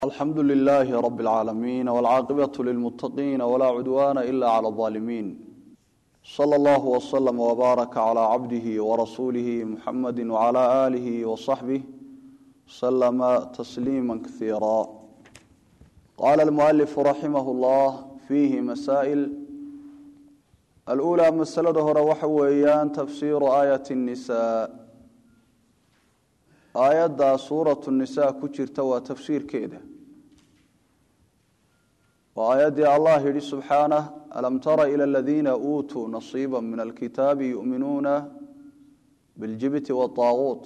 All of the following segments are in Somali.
الحمد لله رب العالمين والعاقبة للمتقين ولا عدوان إلا على الظالمين صلى الله وسلم وبارك على عبده ورسوله محمد وعلى آله وصحبه سلم تسليما كثيرا. قال المؤلف رحمه الله فيه مسائل. الأولى مسألة روحويان تفسير آية النساء. آيات سورة النساء كجرتا وتفسير كده. وآيات الله سبحانه ألم تر إلى الذين أوتوا نصيبا من الكتاب يؤمنون بالجبت والطاغوت.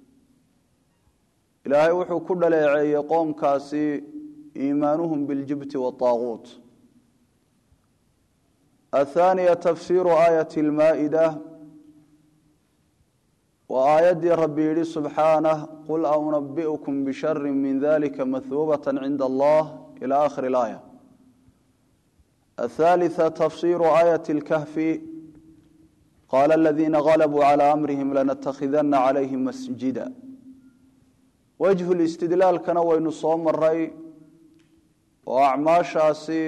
إلهي وحو كل ليعي يقوم كاسي إيمانهم بالجبت والطاغوت. الثانية تفسير آية المائدة. وآيات ربي سبحانه قل أنبئكم بشر من ذلك مثوبة عند الله إلى آخر الآية. الثالثة تفسير آية الكهف. قال الذين غلبوا على أمرهم لنتخذن عليهم مسجدا. وجه الاستدلال كان وين صوم الرأي وأعماش آسي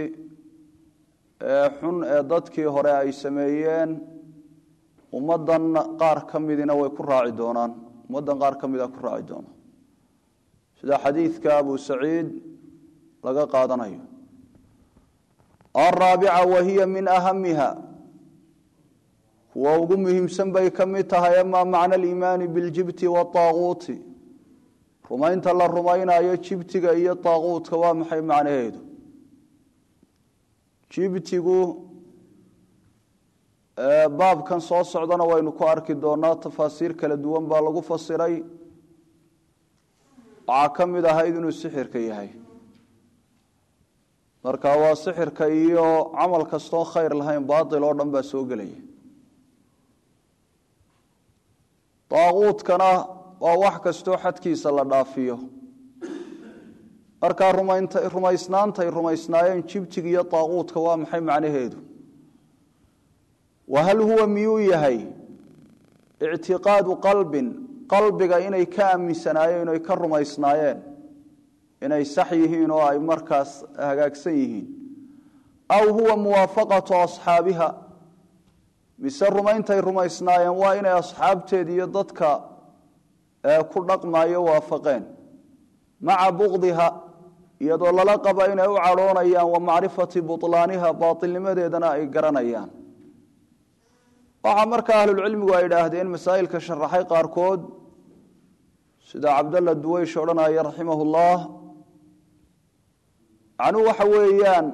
حن ضدك هراء سميين ومدن قار كمدنا ويكون راعي دونان مدن قار كمدا يكون راعي دونان. هذا حديث كأبو سعيد لقى قادنايو. الرابعة وهي من أهمها ووقمهم سنبي كمتها يما معنى الإيمان بالجبت والطاغوت. رمين تلا رمين آيات جبتك أي الطاغوت كوامحي معنى هيدو. جبتكو باب كان soo socdana waynu ku arki doonaa tafasiir kala duwan baa lagu fasiray waxa kamid ah inuu sixirka yahay marka waa sixirka iyo amal kasto khayr lahayn baadil oo dhan baa soo galay taaquudkana waa wax kasto xadkiisa la dhaafiyo marka rumaysnaayeen jibtiga iyo taaquudka waa maxay macnaheedu. وهل هو ميويهي اعتقاد قلبك إني كامي سنايين ويكرم إسنايين إني سحيهين وأي مركز هكاكسيهين أو هو موافقة أصحابها بسر رمين تي رمى إسنايين وإني أصحاب تيدي ضدك كل رقم يوافقين مع بغضها يدول لقب إني أعرون أيام ومعرفة بطلانها باطل لماذا إقران أيام. waxaa marka ahlul cilmigu ay yiraahdeen masaa'ilka sharaxay qaar kood sida Abdullah Duwaysh oranaya rahimahullah anu waxa weeyaan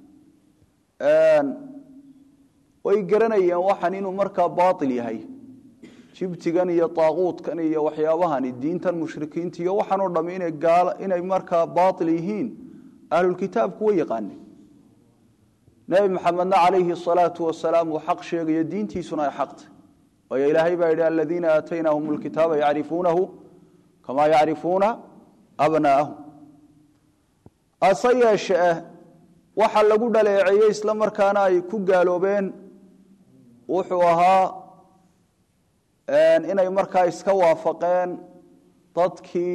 way garanayaan waxan inuu marka baatil yahay jibtigan iyo taaquudkan iyo waxyaabahan diintan mushrikiinta iyo waxan oo dhameeyay gaal inay marka baatil yihiin ahlul kitaabku way yaqaaneen. نبي محمد عليه الصلاة والسلام وحق شيء يدينتي سنة حق ويا إلهي بعد الذين آتيناهم الكتاب يعرفونه كما يعرفون أبناءهم. أصيّ الشيء وحل جود لعيّ إسلام مركانا يكوجالو بين وحوها إن يمركا يسكوا فقين تدكي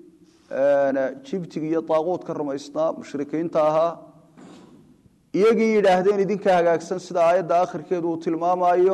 جبتي يطاغوت كرم إسلام مشركين تاها iyagii yiraahdeen idinka hagaagsan sida aayada aakhirkeedu uu tilmaamayo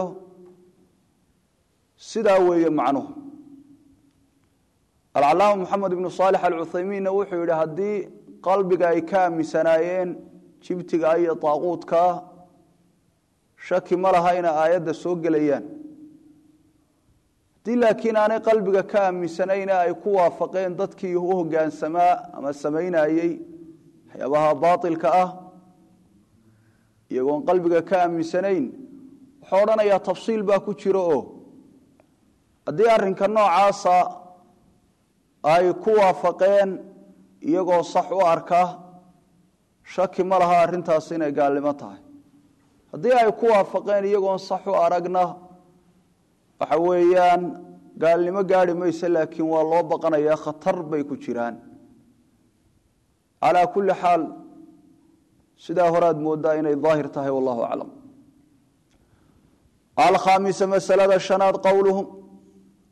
sida weeye macnuhu. Al-Allaama Muhammad ibn Salih al-Uthaymeen wuxuu yiri hadii qalbiga ay ka aaminsanayeen jibtiga ay taaquudka shaki ma laha in aayada soo galayaan hadii laakiin aanay qalbiga ka aaminsanayn ay ku waafaqeen dadkii u hoggaansamaa ama sameynayay waxyaabaha baatilka ah iyagoon qalbiga ka aaminsanayn wuxuu oranayaa tafsiil baa ku jiro oo haddii arrinka noocaasa ay ku waafaqeen iyagoo sax u arka shaki ma laha arrintaas inay gaalnimo tahay haddii ay ku waafaqeen iyagoon sax u aragna waxa weeyaan gaalnimo gaari maysa laakiin waa loo baqanayaa khatar bay ku jiraan. calaa kulli xaal سدا هراد مودا إني ظاهر تهي والله أعلم. الخامسة مسألة الشناد قولهم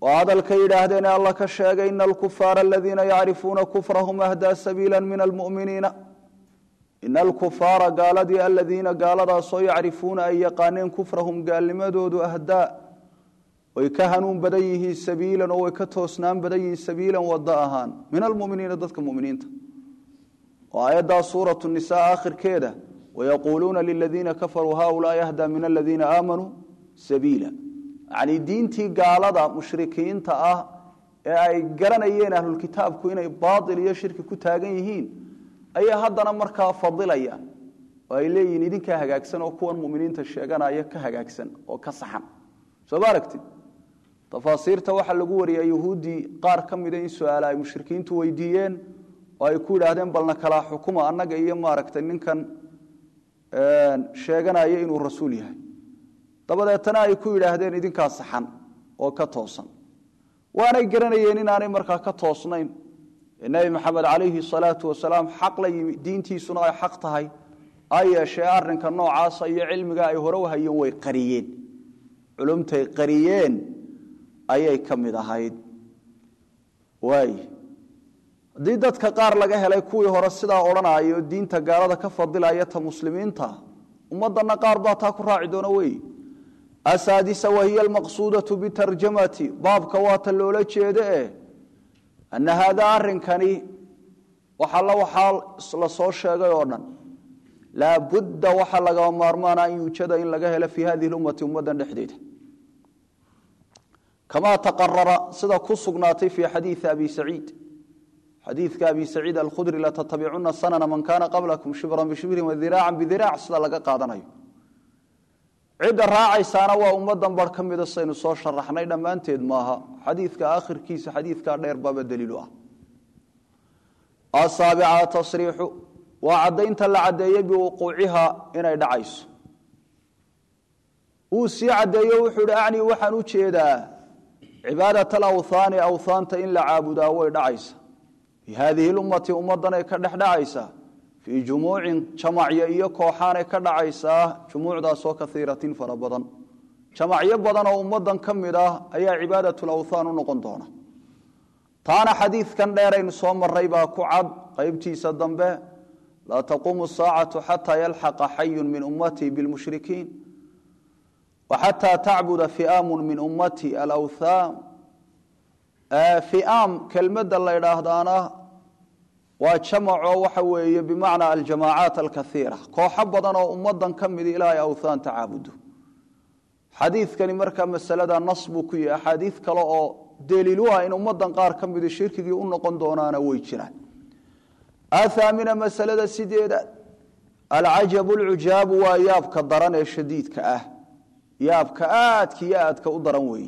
وهذا الكيد أهدين الله كشاق إن الكفار الذين يعرفون كفرهم أهدى سبيلا من المؤمنين إن الكفار قال دي الذين قال راسو يعرفون أن يقانين كفرهم قال لمدود أهدى ويكهنون بديه سبيلا ويكتوسنان بديه سبيلا وداهان من المؤمنين ضدك المؤمنين وآيات سورة النساء آخر كده ويقولون للذين كفروا هؤلاء يهدى من الذين آمنوا سبيلا يعني دينتي قال هذا مشركين تأه أي قرنيين أهل الكتاب كوين باطل يشرك كتاجيهين أي هذا مركا فضليا وإليه ندين كهجاكسن وكون مؤمنين تشجعنا أيه كهجاكسن وكصحن سباركتي تفاصيل توحى الجوري يهودي قار كم يدين سؤال أي مشركين تويديين ويكون هذين بلنا كلا حكومة أنك أيه ماركتين كان شجعنا أيه إنه رسوليه طبعا تنا يكون هذين ندين كصحن وكتوصن وأنا يقرنيين إن أنا مركا كتوصنين النبي محمد عليه الصلاة والسلام حق لي دينتي صناع حق تهاي أي شعار كنوع عاصي علم جاي هروها يوم قريين علمتي قريين أي كم ذا هيد واي ديدت كقار لجاه لا يكوي هرسدا أورنا أيو الدين تجارة كفضل آياتها مسلمين تا ومضنا قاربات هكو راعدون وي السادسة وهي المقصودة بترجمة باب كوات اللولة شيده أن هذا أرنكني وحال لصور شيء أورنا لا بد وحال لقى مارمانا أن يوجد إن لقاه في هذه الأمة أمدا نحديد كما تقرر صدى كسقناتي في حديث أبي سعيد حديث أبي سعيد الخدري لا تتبعون السنن من كان قبلكم شبرا بشبر وذراعا بذراع صدى لقى قادنا عد الراعي سانا وأمدا بركم إذا الصين صور شرحنا إذا ما أنتد ماها حديث كآخر كيس حديث كارنير باب الدليلها السابعة تصريح وعدين تلعدي بوقوعها إن يدعيس وسي عدي وحد أعني وحنو تشيدا عبادة الأوثان أوثان إن لعابدا ويدعيس في هذه الأمة أمضنا كدح دعيسة في جموع جماعية كوحان كدعيسة جموع داسو كثيرة فربضا جماعية بدن أمضا كمدا أي عبادة الأوثان نقندونا تانا حديث كان ديرين صوم الريبا كعب قيبتي صدن به لا تقوم الساعة حتى يلحق حي من أمتي بالمشركين وحتى تعبد فئام من أمتي الأوثان فئام كلمة الله يراهدانا وجمعوا وحوي بمعنى الجماعات الكثيرة كوحبضنا أمضا كمد إلى أوثان تعبده حديث كان مركب مسألة نصب كي أحاديث كلا دليلها إن أمضا قار كمد الشرك يقولون قندونا ويجران آثامنا مسألة سيدة العجب العجاب ويابك الضرن الشديد كأه يابك كيات كأضرن وي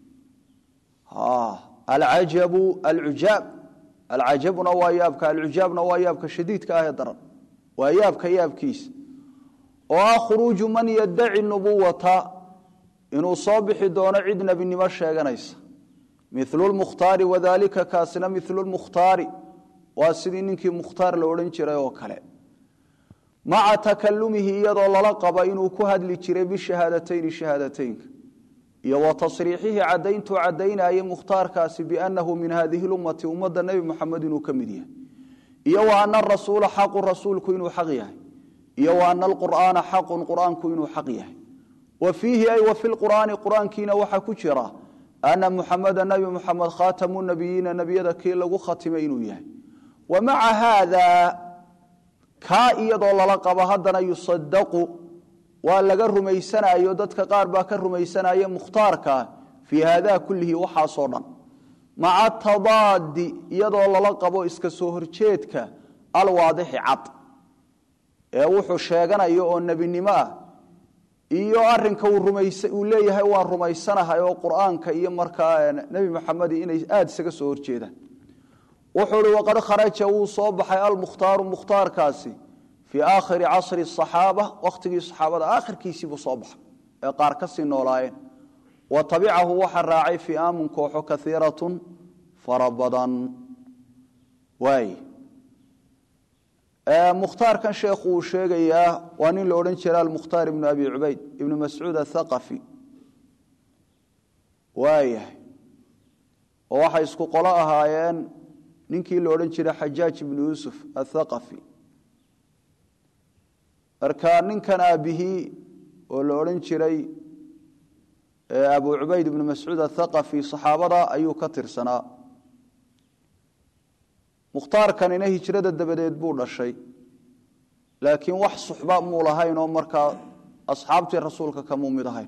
العجب العجاب العجب نوايابك العجاب نوايابك شديد كأه ضرن ويابك يابكيس وخروج من يدعي النبوة إنه صابح دون عدنا بالنمشى جنيس مثل المختار وذلك كاسنا مثل المختار واسدينك مختار لورن جيره او كله مع تكلمه يدو لقب انه كهد لجيره بالشهادتين يا وتصريحه عدينا اي مختار كاسي بانه من هذه الامه امه النبي محمد كمديه يا وان الرسول حق الرسول كينو حقيه يا وان القران حق القران كينو حقيه وفيه اي وفي القران قران كينا وحا كجرا ان محمد النبي محمد خاتم النبيين نبيده كي لو ختمينو يحيى ومع هذا كايد الله لقب هدنا يصدق ولا رميسنا يددك قار با كرميسنا مختارك في هذا كله وحاصرا مع التضاد يد الله لقب اسك سو horjeedka الواضح عط ee wuxuu sheeganayo oo nabinimo iyo arinka uu leeyahay waa rumaysanahay oo quraanka iyo markaa nabi maxamed inay aad isaga soo horjeedaan وحول وقد خرج وصبح المختار كاسي في آخر عصر الصحابة وقت الصحابة آخر كيسي بصبح قاركسي نولاين وطبيعه وحر راعي في آم كوحو كثيرة فربضا واي مختار كان شيخ وشيغيا وانين لورن شرال المختار ابن أبي عبيد ابن مسعود الثقفي واي وwaxa isku qolo ahaayeen ninkii la oran jiray Xajaaj ibn Yusuf al-Thaqafi arkaan ninkan aabihi oo la oran jiray Abu Ubayd ibn Mas'ud al-Thaqafi saxaabada ayuu ka tirsanaa Mukhtaar kanina hijrada dabadeed buu dhashay laakiin wax suxba muu lahayn oo markaa asxaabtii rasuulka ka mid ahayn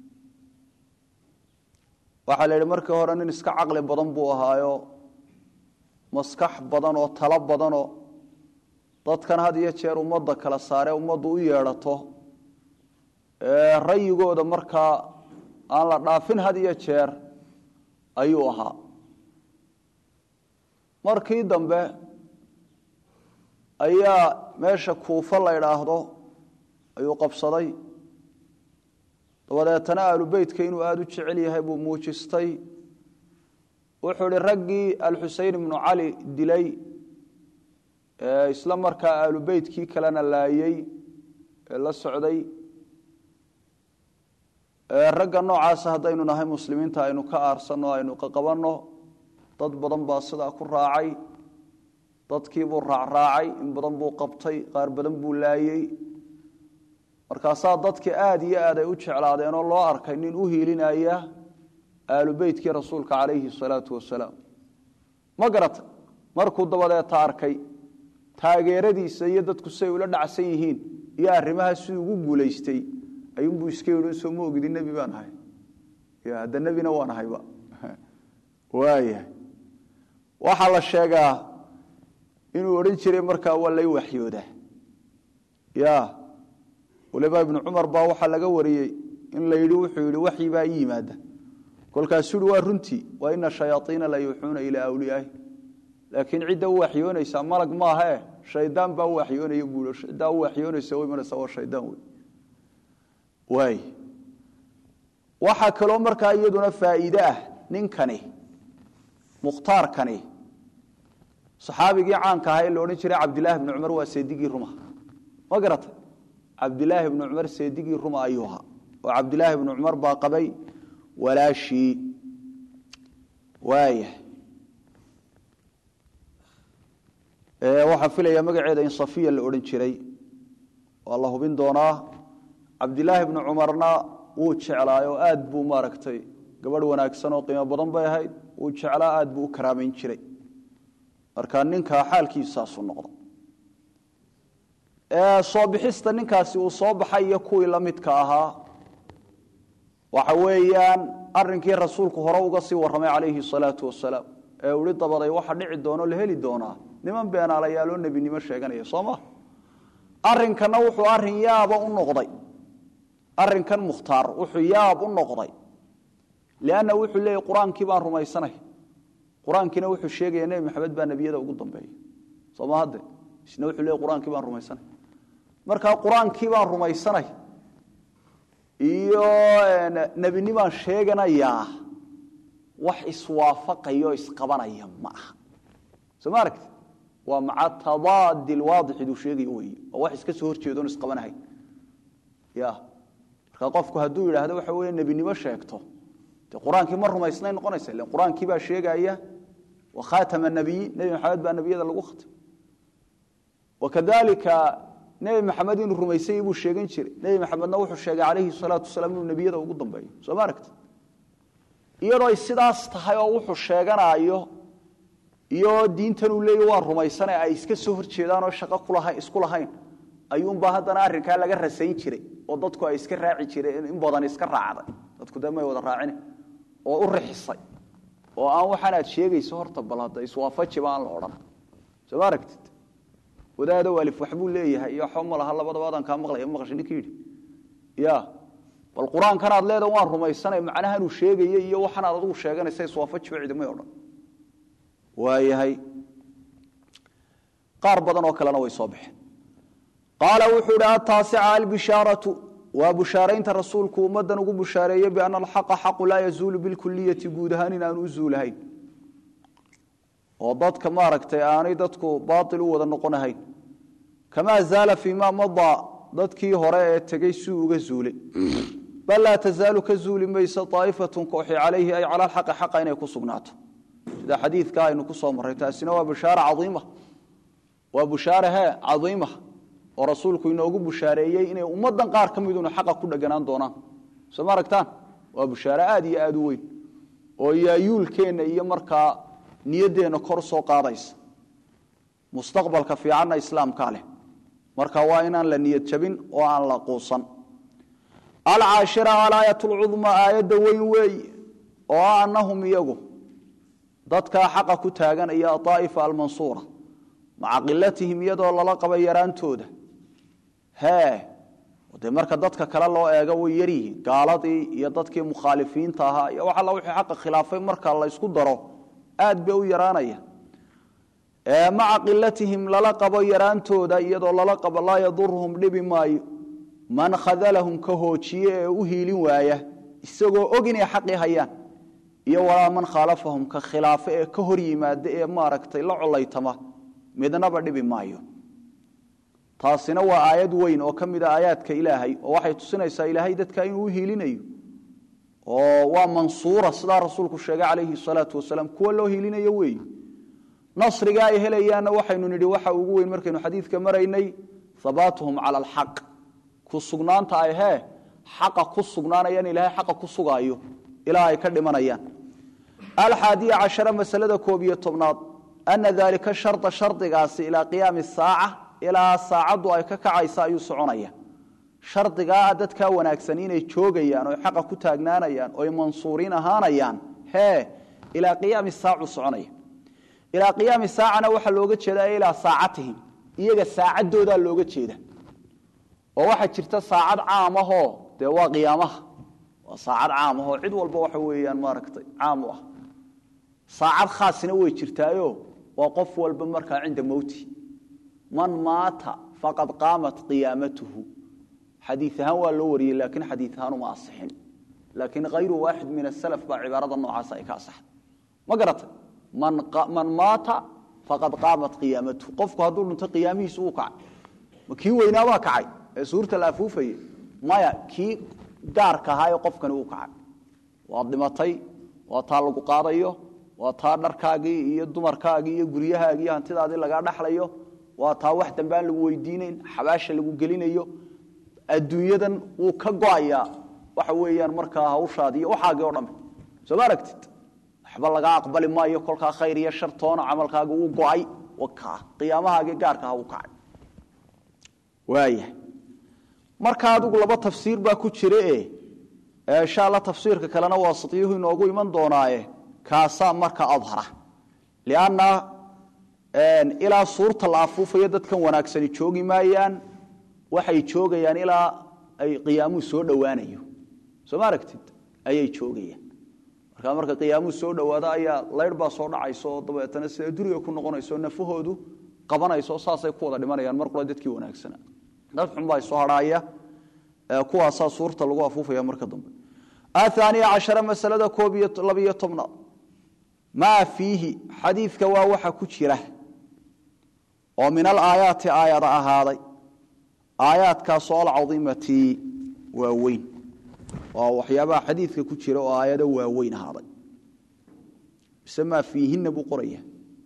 waxa la yiri markii hore nin iska aqli badan buu ahaayo maskax badan oo talo badan oo dadkan had iyo jeer umada kala saare umadu u yeerato rayigooda markaa aan la dhaafin had iyo jeer ayuu ahaa markii dambe ayaa meesha Kuufa la yiraahdo ayuu qabsaday dabadeetana ahlu beedka inuu aad u jecel yahay buu muujistay wuxuu ragii al-Husayn ibn Ali dilay isla markaa ahlu beedkii kalena laayay la socday ragga noocaas hadaynu nahay muslimiinta aynu ka aarsano aynu ka qabanno dad badan baa sida ku raacay dadkii buu raacay in badan buu qabtay qaar badan buu laayay markaas dadkii aad iyo aad ay u jeclaadeen oo loo arkay nin u hiilinaya ahlu beedkii rasuulka kaleeyhi salaatu wasalaam magarata markuu dabadeed arkay taageeradiisa iyo dadku say ula dhacsan yihiin iyo arrimaha si ugu guuleystay ayuu buu iska yiri soo moogid nabi baan ahay ya hada nabina waan ahayba waaya waxa la sheegaa inuu oran jiray markaa walay waxyooda ya waliba ibn Umar baa waxa laga wariyay in la yiri wuxuu yiri waxyi baa yimaada kolkaas uu waa runtii waa in shayaatiina la yuuxuna ila awliyaah laakiin cid uu waxyoonaysa malag ma aha shaydaan baa waxyoonayo buulo daa waxyoonaysa way maraysa waa shaydaan way waxa kale markaa iyaduna faa'iido ah ninkani Mukhtaar kani saxaabigii caanka ahaa ee la oran jiray Abdullah ibn Umar waa seedigii Ruma ma garatay Abdullah ibn Umar seedigii Ruma ayuha oo Abdullah ibn Umar baa qabay walaashi waaya waxa filaya magaceeda in Safiya la oran jiray wallahu hubin doonaa Abdullah ibn Umarna uu jeclaayo aad buu maaragtay gabadh wanaagsan oo qiimo badan bay ahayd uu jeclaa aad buu karaameyn jiray marka ninka xaalkiisa soo noqdo soo bixista ninkaasi uu soo baxay kuwii la midka ahaa waxa weeyaan arrinkii rasuulku hore uga sii waramay calayhi salaatu wasalaam uu dabaday waxa dhici doono la heli doonaa niman beenaalayaal oo nabinimo sheeganaya Soomaa arrinkana wuxuu arrin yaaba u noqday arrinkan Mukhtaar wuxuu yaab u noqday laana wuxuu leeyahay quraankii baan rumaysanay quraankiina wuxuu sheegay Nabi Maxamed baa nabiyada ugu dambeeyay Soomaa hadda isna wuxuu leeyahay quraankii baan rumaysanay marka quraankii baan rumaysanay iyo nabinimo sheeganaya wax iswaafaqayo isqabanaya ma aha Soomaark waa maca tadaad alwaadix du sheegay way wax iska soo horjeedoon isqabanahay ya marka qofku haduu yiraahdo waxa weeye nabinimo sheegto te quraankii ma rumaysnayn noqonaysa ilaa quraankii baa sheegaya wa khatama nabiy nabi maxamed baa nabiyada lagu khatam wakadalika nabi maxamed inuu rumaysay buu sheegan jiray nabi maxamedna wuxuu sheegay calayhi salaatu wasalaam inuu nabiyada ugu dambeeyo soo maaragtay iyadoo ay sidaas tahay oo wuxuu sheeganayo iyo diintan uu leeyahay waa rumaysanay ay iska soo horjeedaan oo shaqo kulahay isku lahayn ayuun baa hadana arrinka laga rasayn jiray oo dadku ay iska raaci jireen in badan iska raacday dadku damay wada raacin oo u rixisay oo aan waxaan aad sheegayso horta balada iswaafaji baan la oran soo maaragtay wadaada walif waxbuu leeyahay iyo xumul aha labadaba ka maqlay maqashin kiiri ya wal quraan kana aad leedahay waan rumaysanay macnaha inuu sheegay iyo waxaan aad ugu sheeganaysaa iswaafaji ciidamay oran waayahay qaar badan oo kalena way soo baxeen qaala wuxuu raa taasi'a al-bisharatu wa bushaaraynta rasuulku ummadan ugu bushaareeyay bi anna al-haqqa haqqu la yazulu bil kulliyati guudahan aan uzuulahayn oo dadka maaragtay aanay dadku baatil u wada noqonahayn kama zaala fi ma madda dadkii hore ee tagay si uga zuulay bal la tazaalu ka zuuli maysa taa'ifatun kooxi calayhi ay ala al-haqq haqqa inay ku sugnaato sida xadiidka aynu ku soo maray taasina waa bishaara cadiima waa bishaaraha cadiima oo rasuulku inoogu bushaareeyay inay ummadan qaar kamiduna xaq ku dhaganaan doonaan soo maragtaan waa bishaara aad iyo aad u weyn oo yaayulkeena iyo markaa niyadeena kor soo qaadaysa mustaqbalka fiicanna islaamka leh marka waa inaan la niyad jabin oo aan la quusan al-ashira al-ayatul uzma ayada weyn weey oo annahum iyagu dadka xaqa ku taagan iyo taaifa al-mansura macaqilatihim yadoo lala qabay yaraantooda wada marka dadka kala loo eego way yari gaaladii iyo dadkii mukhalifiinta ahaa iyo waxa la wixii xaq khilaafay marka la isku daro aad bay u yaraanaya macaqilatihim lala qabo yaraantooda iyadoo lala qabo la yadurhum dhibi maayo man khadalahum ka hoojiye u hiilin waaya isagoo og inay xaqi hayaan iyo walaa man khalafahum ka khilaafa ee ka hor yimaada ee maaragtay la colaytama midnaba dhibi maayo taasina waa aayad weyn oo kamida aayaadka ilaahay oo waxay tusinaysaa ilaahay dadka inuu hiilinayo oo waa mansuura sida rasuulku sheegay calayhi salaatu wasalaam kuwa loo hiilinayo weey nasriga ay helayaan waxaynu nidhi waxa ugu weyn markaynu xadiidka maraynay sabatuhum ala alhaq ku sugnaanta ay xaqa ku sugnaanayaan ilaahay xaqa ku sugaayo ilaa ay ka dhimanayaan al-hadiya 10 masalada 11 anna dhalika sharta shartigaasi ila qiyam as-saa'a ila saacadu ay ka kacaysa ayuu soconaya shartiga dadka wanaagsan inay joogayaan oo xaqa ku taagnaanayaan oo mansuuriin ahaanayaan ila qiyam as-saa'a soconaya ila qiyam as-saa'ana waxa looga jeedaa ila saacatihim iyaga saacadooda looga jeedaa oo waxa jirta saacad caam ah oo de waa qiyaamaha waa saacad caam ah oo cid walba waxa weeyaan maaragtay caam ah saacad khaasina way jirtaayo waa qof walba marka cinda mawti man maata faqad qaamat qiyamatuhu hadithan waa loo wariyay laakiin hadithan ma asixin laakiin ghayru waahid min as-salaf ba cibaarada noocaas ay ka sax ma garatay man maata faqad qaamat qiyamatuhu qofku haduu dhinto qiyaamihiisu uu kacay ma kii weynaa waa kacay ee suurta la afuufay maya kii gaarka ahaa qofkan uu kacay waa dhimatay waa taa lagu qaadayo waa taa dharkaagii iyo dumarkaagii iyo guriyahaagii hantidaadii laga dhaxlayo waa taa wax dambaan lagu weydiinayn xabaasha lagu gelinayo adduunyadan uu ka go'aya waxa weeyaan marka hawshaadi iyo waxaagii oo dhan soo aragtid waxba laga aqbali maayo kolka khayr iyo shar toona amalkaaga uu go'ay waka qiyaamahaagii gaarka ah uu kacay waaya marka adigu laba tafsiir baa ku jira insha Allah tafsiirka kalena waasitiyuhu inoogu iman doonaaye kaasa marka adhara liana ila suurta la afuufayo dadkan wanaagsan joogi maayaan waxay joogayaan ilaa ay qiyaamu soo dhawaanayo soo maaragtid ayay joogayaan marka qiyaamu soo dhawaada ayaa leer baa soo dhacayso dabeetana sida duriga ku noqonayso nafahoodu qabanayso saasay ku wada dhimanayaan marka dadkii wanaagsan dad xun baa soo haraaya kuwaas suurta lagu afuufaya marka dambe athaniya 10 masalada 12 ma fihi hadithka waa waxa ku jira oo min al-aayati aayada ahaaday aayadka soo cadiimati waa weyn oo waxyaabaha hadithka ku jira oo aayada waa weyn ahaaday bisma fihi nabu qoriya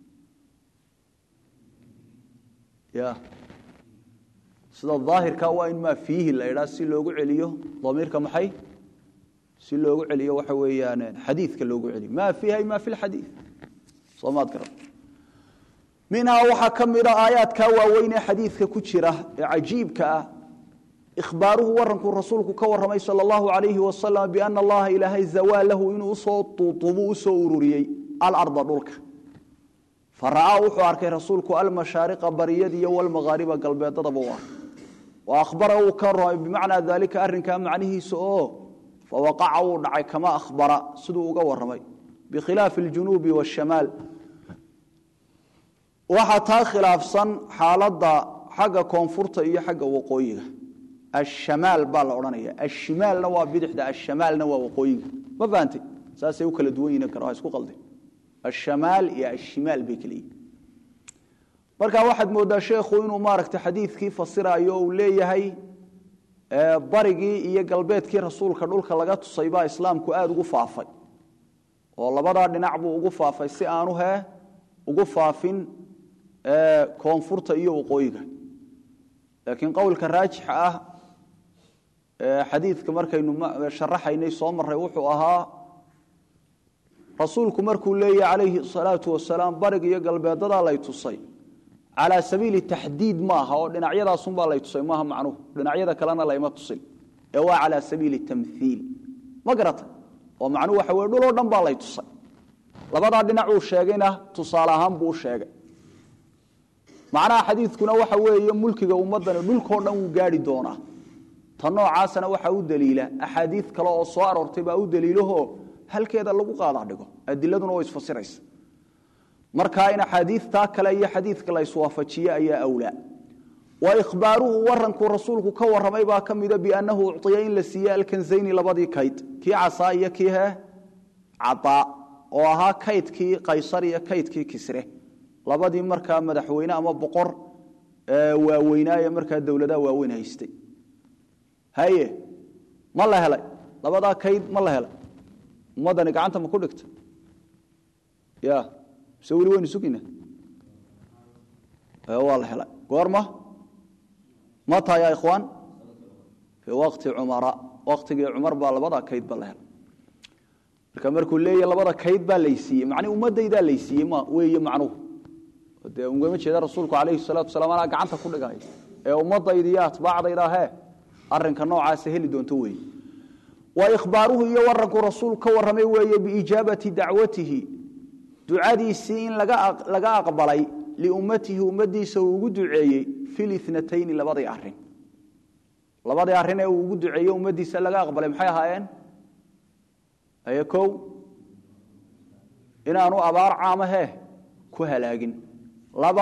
ya sida dhaahirka waa in ma fihi la ila si loogu celiyo dhamiirka maxay si loogu celiyo waxa weeyaan xadiidka loogu celiyo ma fiihay ma fi alxadiid soomaad garan minha waxa kamida aayaadka waaweyn ee xadiidka ku jira ee ajiibka ah ikhbaaruhu waranku rasuulku ka waramay sallallahu alayhi wa sallam bi anna allah ilahi zawalahu inuu soo tuutubu soo ururiyay al-ardh dhulka faraa wuxuu arkay rasuulku al-mashaariq bariyadi wal magharib galbeedada waa wa akhbarahu karaa bimaana dhalika arrinka macnihiisa oo فوقع ودعي كما أخبر سدو uga waramay بخلاف الجنوب والشمال وحتى خلافسن حالدا حق كونفورتا iyo xagga waqooyiga الشمال baa la oranaya الشمالna waa bidixda الشمالna waa waqooyiga ma fahanti saasay u kala duwan yihiin kara isku qalday الشمال iyo الشمال bikli marka waxaad moodaa sheekhu inuu maaragtay xadiidkii fasirayo oo leeyahay barigii iyo galbeedkii rasuulka dhulka laga tusay baa islaamku aad ugu faafay oo labadaa dhinac buu ugu faafay si aanu ugu faafin koonfurta iyo waqooyiga laakiin qowlka raajixa ah xadiidka markaynu sharaxaynay soo maray wuxuu ahaa rasuulku markuu leeyahay calayhi salaatu wasalaam barig iyo galbeedada lay tusay ala sabiili tahdiid maaha oo dhinacyadaas baa lay tusay maaha macnuhu dhinacyada kalena layma tusin ee waa ala sabiili tamthiil magarata oo macnuhu waxa weey dhul oo dhan baa lay tusay labada dhinac uu sheegayna tusaale ahaan buu sheegay macnaha xadiidkuna waxa weeye mulkiga ummadana dhulkoo dhan uu gaari doona tan noocaasna waxa uu daliila ahadiid kale oo soo aroortay baa uu daliilaho halkeeda lagu qaada dhigo adiladuna way isfasiraysaa marka in ahadiidta kale iyo xadiidka la iswaafajiyo ayaa awla wa ikhbaaruhu waranku rasuulku ka waramay baa kamida bi annahu uctiya in la siiyo alkanzayn labadii kayd ki casaa iyo ki cata oo ahaa kaydkii qaysar iyo kaydkii kisre labadii marka madaxweyne ama boqor waaweynaaye marka dawladaha waaweyn haystay haye ma la helay labada kayd ma la helay ummadani gacanta ma ku dhigta ya سوي وين سكينة والله لا قرمة متى يا إخوان في وقت وقت عمر بالبضع كيد بالله الكمر كلية لبضع كيد بالليسي معني ومدة إذا ليسي ما وهي معنوه ومقامش هذا رسولك عليه الصلاة والسلام أنا قعنت كل جاي ومدة إذيات بعض إذا ها أرن كنوع سهل دون توي وإخباره يورك رسولك ورمي وهي بإجابة دعوته ducadiisii in laga aqbalay li ummatihi ummadiisa uu ugu duceeyay fil ithnatayn labadii arrin ee uu ugu duceeyay ummadiisa laga aqbalay maxay ahaayeen ayakow inaanu abaar caamahe ku halaagin laba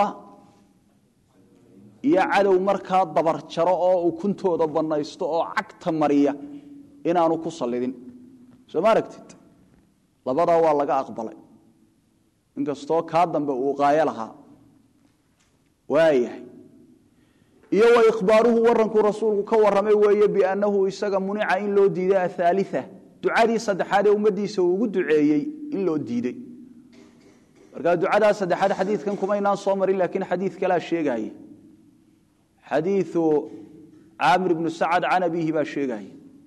iyo cadow markaa dabar jaro oo uu kuntooda banaysto oo cagta mariya inaanu ku salidin soo ma aragtid labada waa laga aqbalay inkastoo ka dambe uu qaaya lahaa waayahay iyo way ikhbaaruhu waranku rasuulku ka waramay weeye bi annahu isaga munica in loo diiday thalitha ducadii saddexaad ee ummadiisa uu ugu duceeyay in loo diiday marka ducada saddexaad xadiidkan kuma inaan soo marin laakiin xadiid kala sheegay xadiithu Aamir ibn Sa'ad an abihi ba sheegay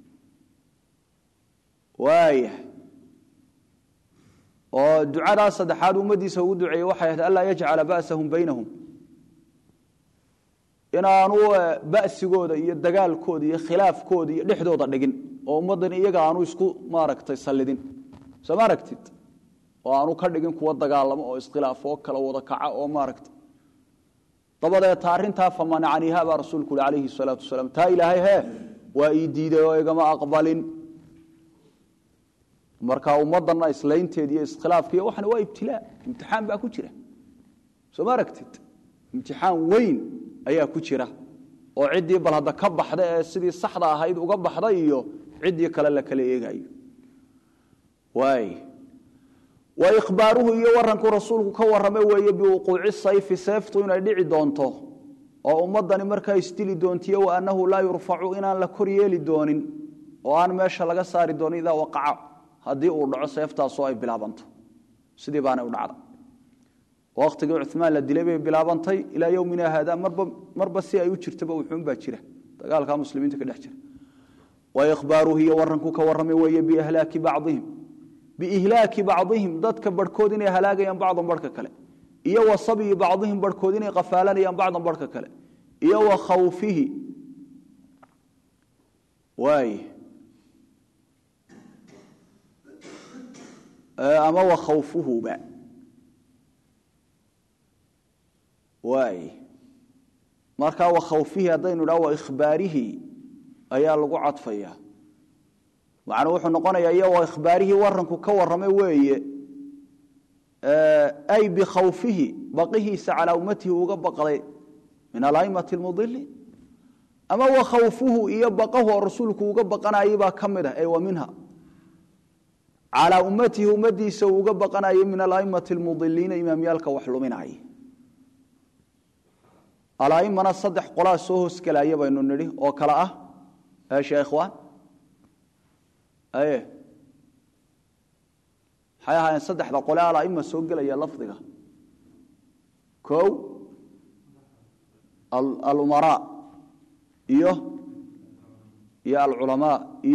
waayahay oo ducada saddexaad ummadiisa uu duceeyay waxay ahayd Allah yaj'ala ba'sahum baynahum inaanu ba'sigooda iyo dagaalkooda iyo khilaafkooda iyo dhexdooda dhigin oo ummadan iyaga aanu isku maaragtay salidin soo maaragtid oo aanu ka dhigin kuwa dagaalamo oo iskhilaafo kala wada kaca oo maaragtay dabada taarinta famanacaniha ba rasuulku alayhi salatu wasalam ta ilaahay waa ii diiday oo igama aqbalin marka ummadana islaynteed iyo iskhilaafkiyo waxana waa ibtilaa imtixaan baa ku jira soo maaragtid imtixaan weyn ayaa ku jira oo cidii bal hada ka baxda ee sidii saxda ahayd uga baxday iyo cidii kale la kala eegayo way wa ikhbaaruhu iyo waranku rasuulku ka waramay weeye bi wuquuci sayfi sayftu inay dhici doonto oo ummadani markaa istili doontiyo wa annahu la yurfacu inaan la kor yeeli doonin oo aan meesha laga saari doonin ida waqaca hadii uu dhaco sayftaas oo ay bilaabanto sidii baana u dhacday waqtiga Uthman la dilay bay bilaabantay ila yawmina hada marba si ay u jirtaba wuxuun baa jira dagaalka muslimiinta ka dhex jira wa ikhbaaruhu waranku ka waramay weeye bi ihlaaki ba'dihim dadka barkood inay halaagayaan bacdan barka kale iyo wasabi ba'dihim barkood inay qafaalanayaan bacdan barka kale iyo wa khawfihi way ama wa khawfuhu ba way marka wa khawfihi hadaynu dhaw ikhbaarihi ayaa lagu cadfaya macna wuxuu noqonayaa iyo wa ikhbaarihi waranku ka waramay weeye ay bi khawfihi baqihiisa ala ummatihi uga baqday min alaimati almudillin ama wa khawfuhu iyo baqahu rasuulku uga baqanayay ba kamida ay wa minha على أمته أمتي سوق بقنا من الأئمة المضلين إمام يالك وحلمين عي الأئمة نصدح قلا سوهس كلا يبا إنه نري أو كلا إيش يا إخوان أيه حياها إن صدح ذا على إما سوقل يا لفظها كو الأمراء يا العلماء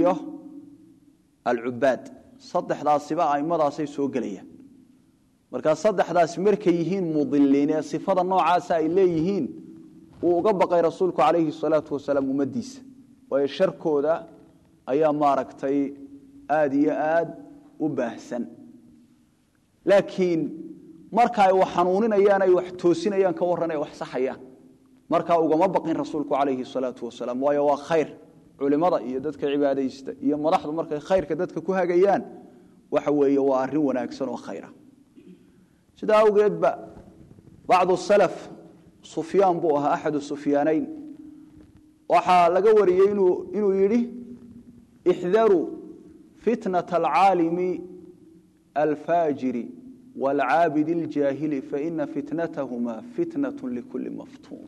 العباد صدح ذا السباع إما ذا سوقل يا marka saddexdaas markay yihiin mudilliin sifada noocaas ay leeyihiin uu uga baqay rasuulku kaleeyhi salaatu wasalaam umadiisa way sharkooda ayaa maaragtay aad iyo aad u baahsan laakiin marka ay wax xanuuninayaan ay wax toosinayaan ka waranay wax saxayaan marka ugama baqin rasuulku kaleeyhi salaatu wasalaam waayo waa khayr culimada iyo dadka cibaadaysta iyo madaxdu markay khayrka dadka ku hagayaan waxa weeye waa arrin wanaagsan oo khayr ah sida awgeed ba بعض السلف سفيان بوها أحد السفيانين وحا laga wariyay inuu yiri احذروا فتنة العالم الفاجر والعابد الجاهل فإن فتنتهما فتنة لكل مفتون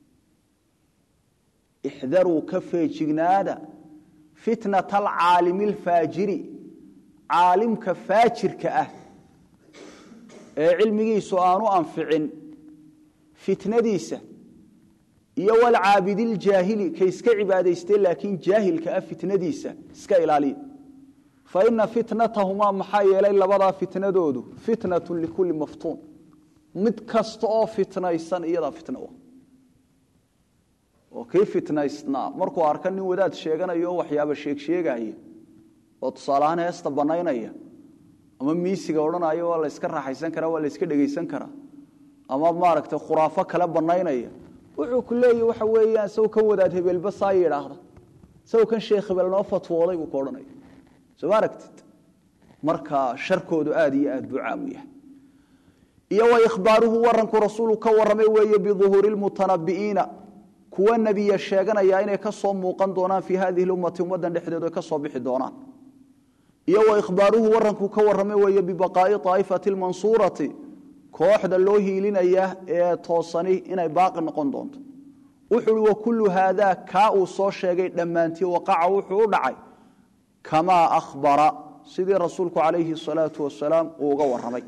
احذروا كفاجنادا فتنة العالم الفاجر عالم كفاجر كأه علميgiisu aanu anficin fitnadiisa iyo wal caabidil jaahili ka iska cibaadaystay laakiin jaahilka ah fitnadiisa iska ilaaliyo fa inna fitnatahuma maxayelay labada fitnadoodu fitnatun likulli maftun mid kasta oo fitnaysan iyada fitna oo kay fitnaysna markuu arkan nin wadaad sheeganayo waxyaabo sheegaya oo tusaalaan heesta banaynaya ama miisiga oranayo waa la iska raaxaysan karaa waa la iska dhageysan karaa ama maaragtay khuraafo kala banaynaya wuxuu ku leeyahay waxa weeyaan soo kan wadaad hebelba saa yiraahdo soo kan sheekh hebel noo fatwooday uu koodhanay soo maaragtid marka sharkoodu aad iyo aad buu caamiya iyo way ikhbaaruhu waranku rasuulku ka waramay weeye bi dhuhuril mutanabbiina kuwa nabiga sheeganaya inay ka soo muuqan doonaan fi hadhihi ummati ummadan dhexdeedu ka soo bixi doonaan iyo way ikhbaaruhu waranku ka waramay weeye bi baqaa'i ta'ifatil mansurati kooxda loo hiilinaya ee toosani inay baaqi noqon doonto wuxuu wa kullu hada ka uu soo sheegay dhamaantii waqaca wuxuu dhacay kama akhbara sidii rasuulku kaleeyhi salaatu wasalaam uu uga waramay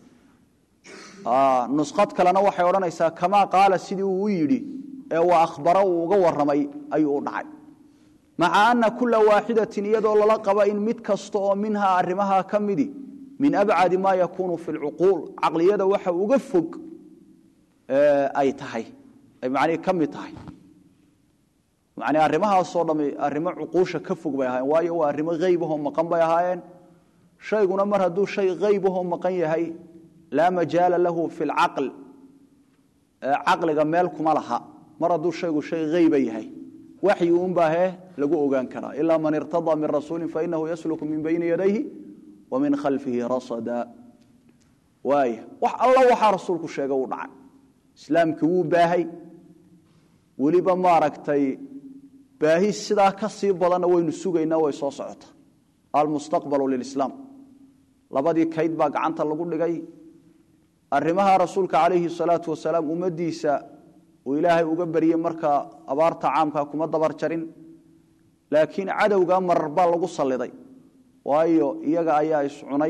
nusqad kalena waxay oranaysaa kama qaala sidii uu yiri ee waa akhbara uu uga waramay ayuu dhacay مع أن كل واحدة يدل لقب إن متكستو منها أرمها كمدي من أبعد ما يكون في العقول عقل يد وحا وقفق أي تحي أي معني كم تحي معني أرمها الصورة أرمها عقوشة كفق بيهاين واي وأرمها غيبهم مقام بيهاين شيء قلنا مرة دو شيء غيبهم مقام يهي لا مجال له في العقل عقل غمالكم لها مرة دو شيء غيب يهي وحي أنباه لقوا أغان كرا إلا من ارتضى من رسول فإنه يسلك من بين يديه ومن خلفه رصدا وايه الله وحا رسولك الشيء ودعا إسلامك هو باهي ولبا ما ركتي باهي السدا كسيب بلنا وينسوغينا ويصوصعتا المستقبل للإسلام لبدي كيد باق عنتا لقول لغاي أرمها رسولك عليه الصلاة والسلام أمديسا وإلهي أقبري مركا أبارت عامك كما دبر جرين لكن عدوغا مربا لغو صليدي وايو إياغا أيها يسعني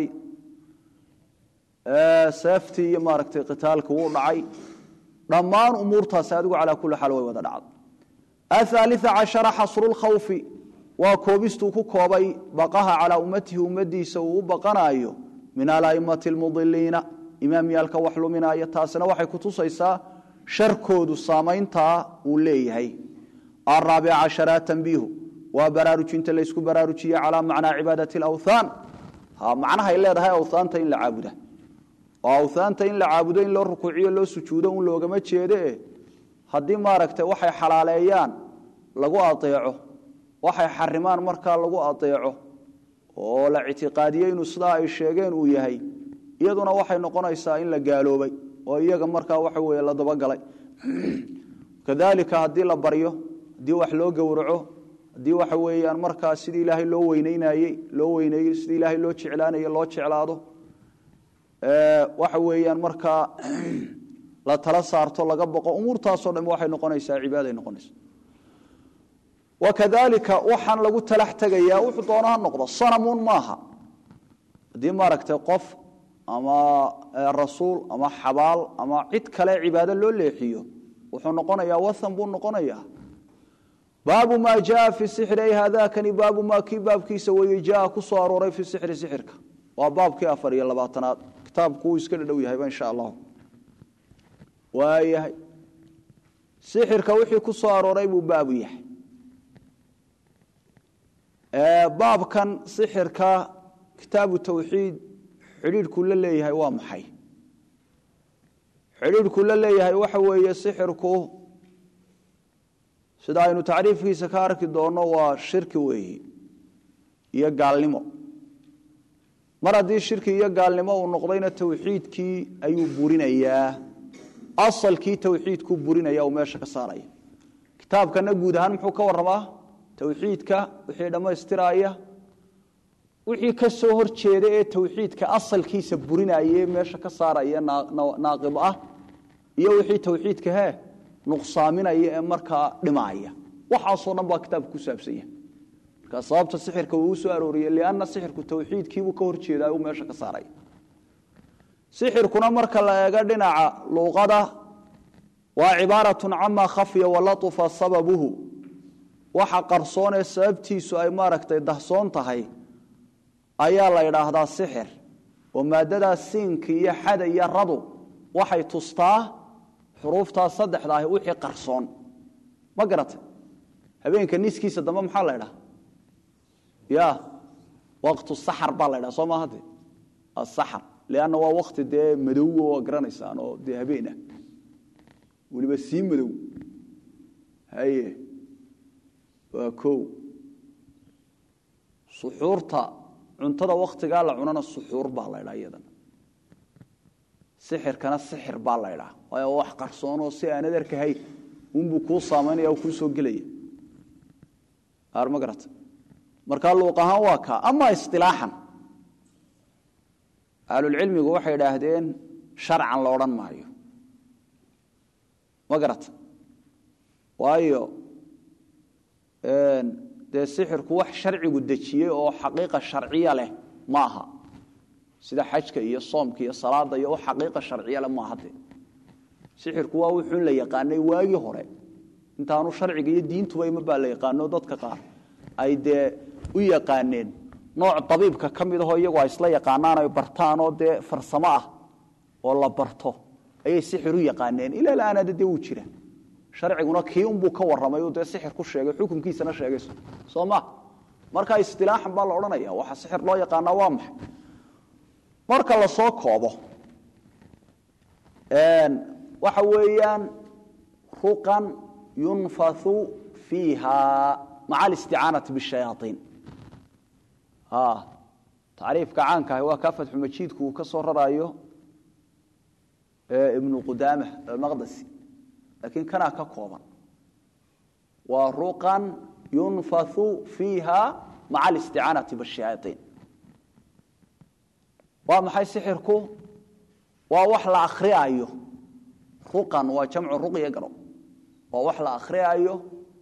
سيفتي ماركتي قتالك وضعي ضمان أمورتها سادقوا على كل حال ويودعض الثالث عشر حصر الخوف وكوبستو كوبي بقاها على أمته أمدي سوء بقنايو من الأئمة المضلين إمام يالك وحلو من آياتاسنا وحي كتوسيسا شركود الصامينتا وليهي الرابع عشر تنبيه وبراروج انت ليسكو براروجية على معنى عبادة الأوثان معناها إلا هذا أوثان تين لعابده وأوثان تين لعابده إن لو ركوعيه لو سجوده لو قمت شيده هدي ماركته وحي حلاليان لقو أطيعه وحي حرمان مركا لقو أطيعه ولا اعتقاديين وصداء الشيغين ويهي يدنا وحي نقونا إسائين لقالوا بي وإياك مركا وحوي لا دبقلي كذلك هدي لا بريو دي wax loo gowraco dii waxa weeyaan marka sidii ilaahay loo weyneeyay sidii ilaahay loo jeclaanayo loo jeclaado waxa weeyaan marka la tala saarto laga baqo umurtaas oo dhan waxay noqonaysaa cibaado ay noqonaysaa وكذلك waxaan lagu talax tagayaa wuxuu doonaha noqdo sanamun maaha hadii maaragtay qof ama rasuul ama xabaal ama cid kale cibaado loo leexiyo wuxuu noqonayaa wathan buu noqonayaa baabu ma jaa fi sihri hada kan baabu ma ki baabkiisa way jaa ku soo arooray fi sihri sihirka waa baabkii 24aad kitaabku iska dhow yahay insha Allah waayahay sihirka wixii ku soo arooray buu baabu yahay baabkan sihirka kitaabu tawxiid xiriirku la leeyahay waa maxay xiriirku la leeyahay waxa weeye sihirku sida aynu taariifkiisa ka arki doono waa shirki weeye iyo gaalnimo mar hadii shirki iyo gaalnimo uu noqdayna tawxiidkii ayuu burinayaa asalkii tawxiidku burinaya oo meesha ka saaraya kitaabkana guud ahaan muxuu ka waramaa tawxiidka wixii dhameystiraya wixii ka soo horjeeda ee tawxiidka asalkiisa burinaya meesha ka saaraya naaqib ah iyo wixii tawxiidka nuqsaaminaya ee marka dhimaaya waxa soo dhan baa kitaabku ku saabsan yahay marka sababta sixirka uu soo arooriyay liana sixirku tawxiidkii uu ka horjeedaa oo meesha ka saaray sixirkuna marka la eega dhinaca luqada waa cibaaratu amma khafiya wa latufa sababuhu waxa qarsoon ee sababtiisu ay maaragtay dahsoon tahay ayaa la yiraahdaa sixir oo maadada siinka iyo xada iyo radu waxay tustaa xuruufta saddexda ah wixii qarsoon ma garatay habeenka niskiisa damba maxaa la yiraahdaa ya waqtu sahar baa la yiraahdaa soo ma hadii as-sahar liana waa waqti de madow oo garanaysan oo de habeena waliba si madow haye waa koow suxuurta cuntada waqtiga la cunana suxuur baa la yiraahdaa iyadan sixirkana sixir baa la yiraahdaa waa wax qarsoon oo si aan adarkahay buu ku saameynaya oo ku soo galaya armagarat marka luqahan waa ka ama istilaahan ahlul cilmigu waxay yiraahdeen sharcan la oran maayo magarat waayo de sixirku wax sharcigu dajiyay oo xaqiiqa sharciya leh maaha sida xajka iyo soomka iyo salaada iyo xaqiiqa sharciya leh maaha sixirku waa wuxuu la yaqaanay waagi hore intaanu sharciga iyo diintu way ma baa la yaqaano dadka qaar ay de u yaqaaneen nooc tabiibka kamid ah iyagu ay isla yaqaanaan ay bartaan oo de farsamo ah oo la barto ay sixiru yaqaaneen ila laana de uu jira sharciguna kii buu ka waramay oo de sixir ku sheegay xukunkiisana sheegayso Soomaa marka istilaahan baa la oranaya waxa sixir loo yaqaan waa maxay marka la soo koobo waxa weeyaan ruqan yunfathu fiha ma'a al-isti'anati bish-shayatin تعريف كعانك هو كافة حمجيد كو كسر رايو ابن قدامة المقدسي لكن كان كقوما ورقا ينفث فيها مع الاستعانة بالشياطين وما حي سحركو ووحل أخري أيو رقا وجمع الرقي يقرأ ووحل أخري أيو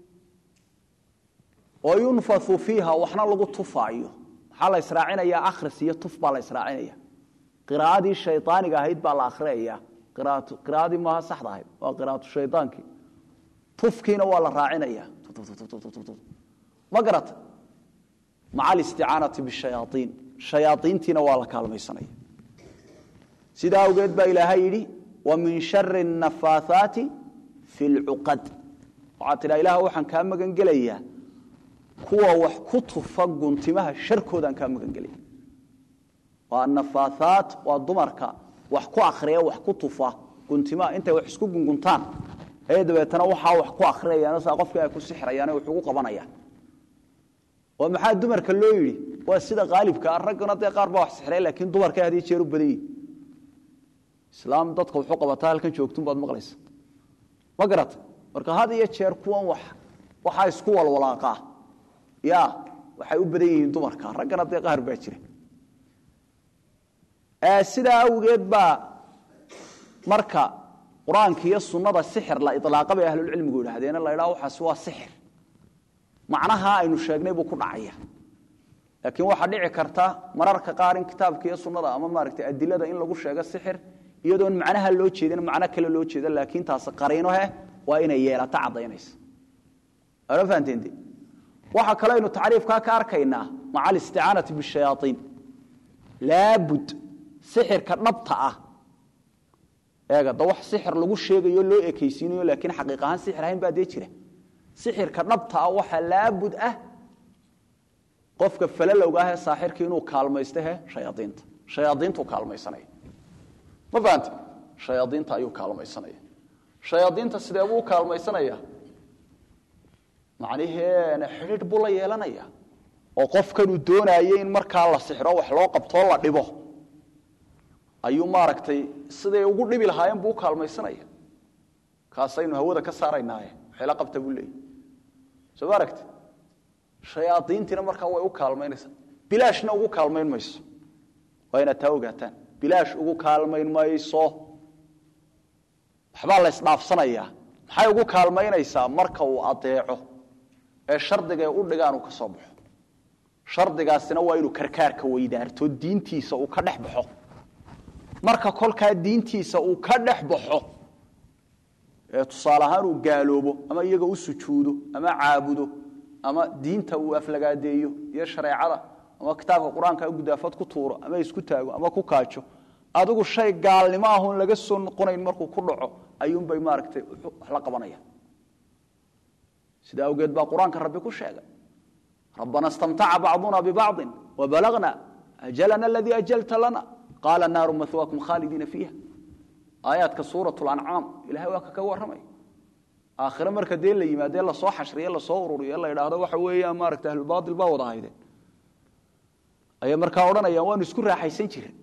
وينفث فيها وحنا لغو طفايو حال إسرائيل أخرس يطف بالا إسرائيل قراءة الشيطان قاهد بالا أخرية قراءة ما صح ذاهب وقراءة الشيطان كي طف كينا ولا راعينية ما قرأت مع الاستعانة بالشياطين الشياطين تينا ولا كلمة سنية سيدا وقيت با إلى هيدي ومن شر النفاثات في العقد وعطي لا إله وحن كان مغان قليا kuwa wax ku tufa guntimaha sharkoodan ka magan galay waa nafaathat waa dumarka wax ku akhriya wax ku tufa guntimaha inta wax isku gunguntaan ee dabeetana waxa wax ku akhriyaan saa qofka ay ku sixrayaan wax ugu qabanayaan oo maxaa dumarka loo yiri waa sida qaalibka ragana day qaar ba wax sixray laakiin dumarka hadii jeer u badiyay islaam dadka wuxuu qabataa halkan joogtun baad maqlaysaa ma garat marka hadiye jeer kuwan waxa isku walwalaaqaa يا waxay u badan yihiin dumarka ragana day qaar baa jira sida awgeed ba marka quraanka iyo sunnada sixir la idlaaqay bay ahlul cilmigu yiraahdeen la ilaa waxa waa sixir macnaha aynu sheegnay buu ku dhacaya laakiin waxa dhici karta mararka qaar in kitaabka iyo sunnada ama maaragtay adilada in lagu sheego sixir iyadoon macnaha loo jeedin macna kale loo jeedo laakiin taas qariino waa inay yeelato cadaynaysa ara fahanteende waxa kale inuu taariifka ka arkaynaa macal isti'aanati bishayaatiin laabud sixirka dhabta ah eega wax sixir lagu sheegayo loo ekaysiinayo laakiin xaqiiq ahaan sixir ahayn baa jira sixirka dhabta ah waxa laabud ah qofka falalowga ah saaxirka inuu kaalmaysto shayaadiintu kaalmaysanay ma fahanti shayaadiinta ayuu kaalmaysanaya shayaadiinta sidee uu kaalmaysanaya macnaheena xidhiidh buu la yeelanaya oo qofkan uu doonayo in markaa la sixiro wax loo qabto la dhibo ayuu maaragtay sidee ugu dhibi lahaayeen buu kaalmaysanaya kaasaynu hawada ka saaraynaaye xila qabta buu leeyahay soo maaragtay shayaadiintina markaa way u kaalmaynaysaa bilaashna ugu kaalmayn mayso waa inaad taa ogaataan bilaash ugu kaalmayn mayso waxbaa la isdhaafsanayaa maxay ugu kaalmaynaysaa marka uu adeeco ee shardiga u dhigaan uu ka soo baxo shardigaasina waa inuu karkaarka weydaarto diintiisa uu ka dhex baxo marka kolkaa diintiisa uu ka dhex baxo ee tusaale ahaan uu gaaloobo ama iyaga u sujuudo ama caabudo ama diinta uu aflagaadeeyo iyo shareecada ama kitaabka quraanka uu gudaafad ku tuuro ama isku taago ama ku kaajo adigu shay gaalnimo ah oo laga soo noqonayn markuu ku dhaco ayuun bay maaragtay wax la qabanaya sida awgeed baa quraanka rabbi ku sheegay rabbana istamta'a ba'duna bi ba'd wa balagna ajalana alladhi ajalta lana qala an-naru mathwaakum khalidina fiha aayaadka suuratul an'am ilaahay waa ka waramay aakhira marka deen la yimaado la soo xashriyo la soo ururiyo la yiraahdo waxa weeyaan maaragtay ahlul baadil baa wada haydeen ayaa marka oranayaan waan isku raaxaysan jiray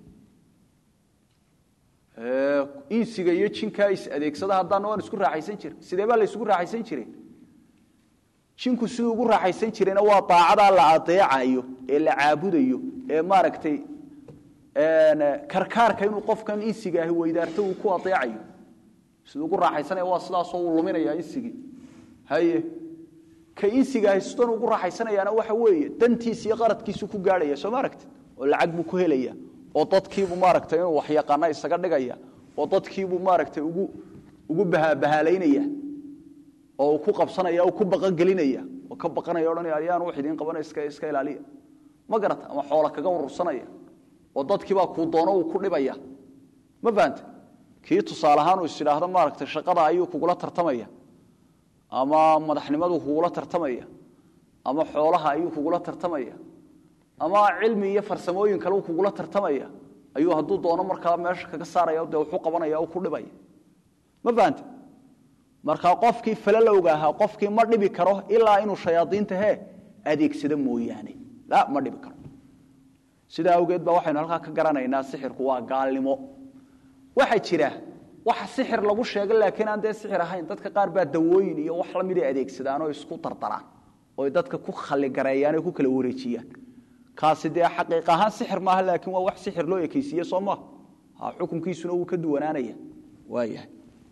insiga iyo jinka is adeegsada hadaan waan isku raaxaysan jiray sidee baa la isku raaxaysan jiray jinku sidoo ugu raaxaysan jirayna waa taacada la adeecayo ee la caabudayo ee maaragtay karkaarka inuu qofkan insiga ah weydaarto uu ku adeecayo sidoo ugu raaxaysanaya waa sidaas oo luminaya insiga haye ka insiga hayston ugu raaxaysanayaana waxa weeye dantiisa iyo qaradkiisu ku gaaraya soo maaragtay oo lacag buu ku helaya oo dadkiibu maaragtay inuu wax yaqaan isaga dhigaya oo dadkiibu maaragtay ugu bahaleynaya oo ku qabsanaya oo ku baqan gelinaya oo ka baqanaya oranaya ayaan wax idin qabanay iska ilaaliya ma garata ama xoolo kaga urursanaya oo dadkiiba ku doono uu ku dhibaya ma fahanti kii tusaale ahaan uu isiraahdo maaragtay shaqada ayuu kugula tartamaya ama madaxnimadu kugula tartamaya ama xoolaha ayuu kugula tartamaya ama cilmi iyo farsamooyin kale uu kugula tartamaya ayuu haduu doono markaa meesha kaga saaraya oo wuxuu qabanaya oo ku dhibaya ma fahanti marka qofkii falalowga ahaa qofkii ma dhibi karo ilaa inuu shayaadiinta adeegsado mooyaane la ma dhibi karo sida awgeed ba waxaynu halka ka garanaynaa sixirku waa gaalnimo waxa jira waxa sixir lagu sheegay laakiin aan sixir ahayn dadka qaar baa dawooyin iyo wax la mid ah adeegsadaan oo isku tartaraan oo dadka ku khali gareeyaan oo ku kala wareejiyaan kaasi xaqiiq ahaan sixir maaha laakiin waa wax sixir loo ekaysiyo Soomaa xukunkiisuna uu ka duwanaanaya waayahay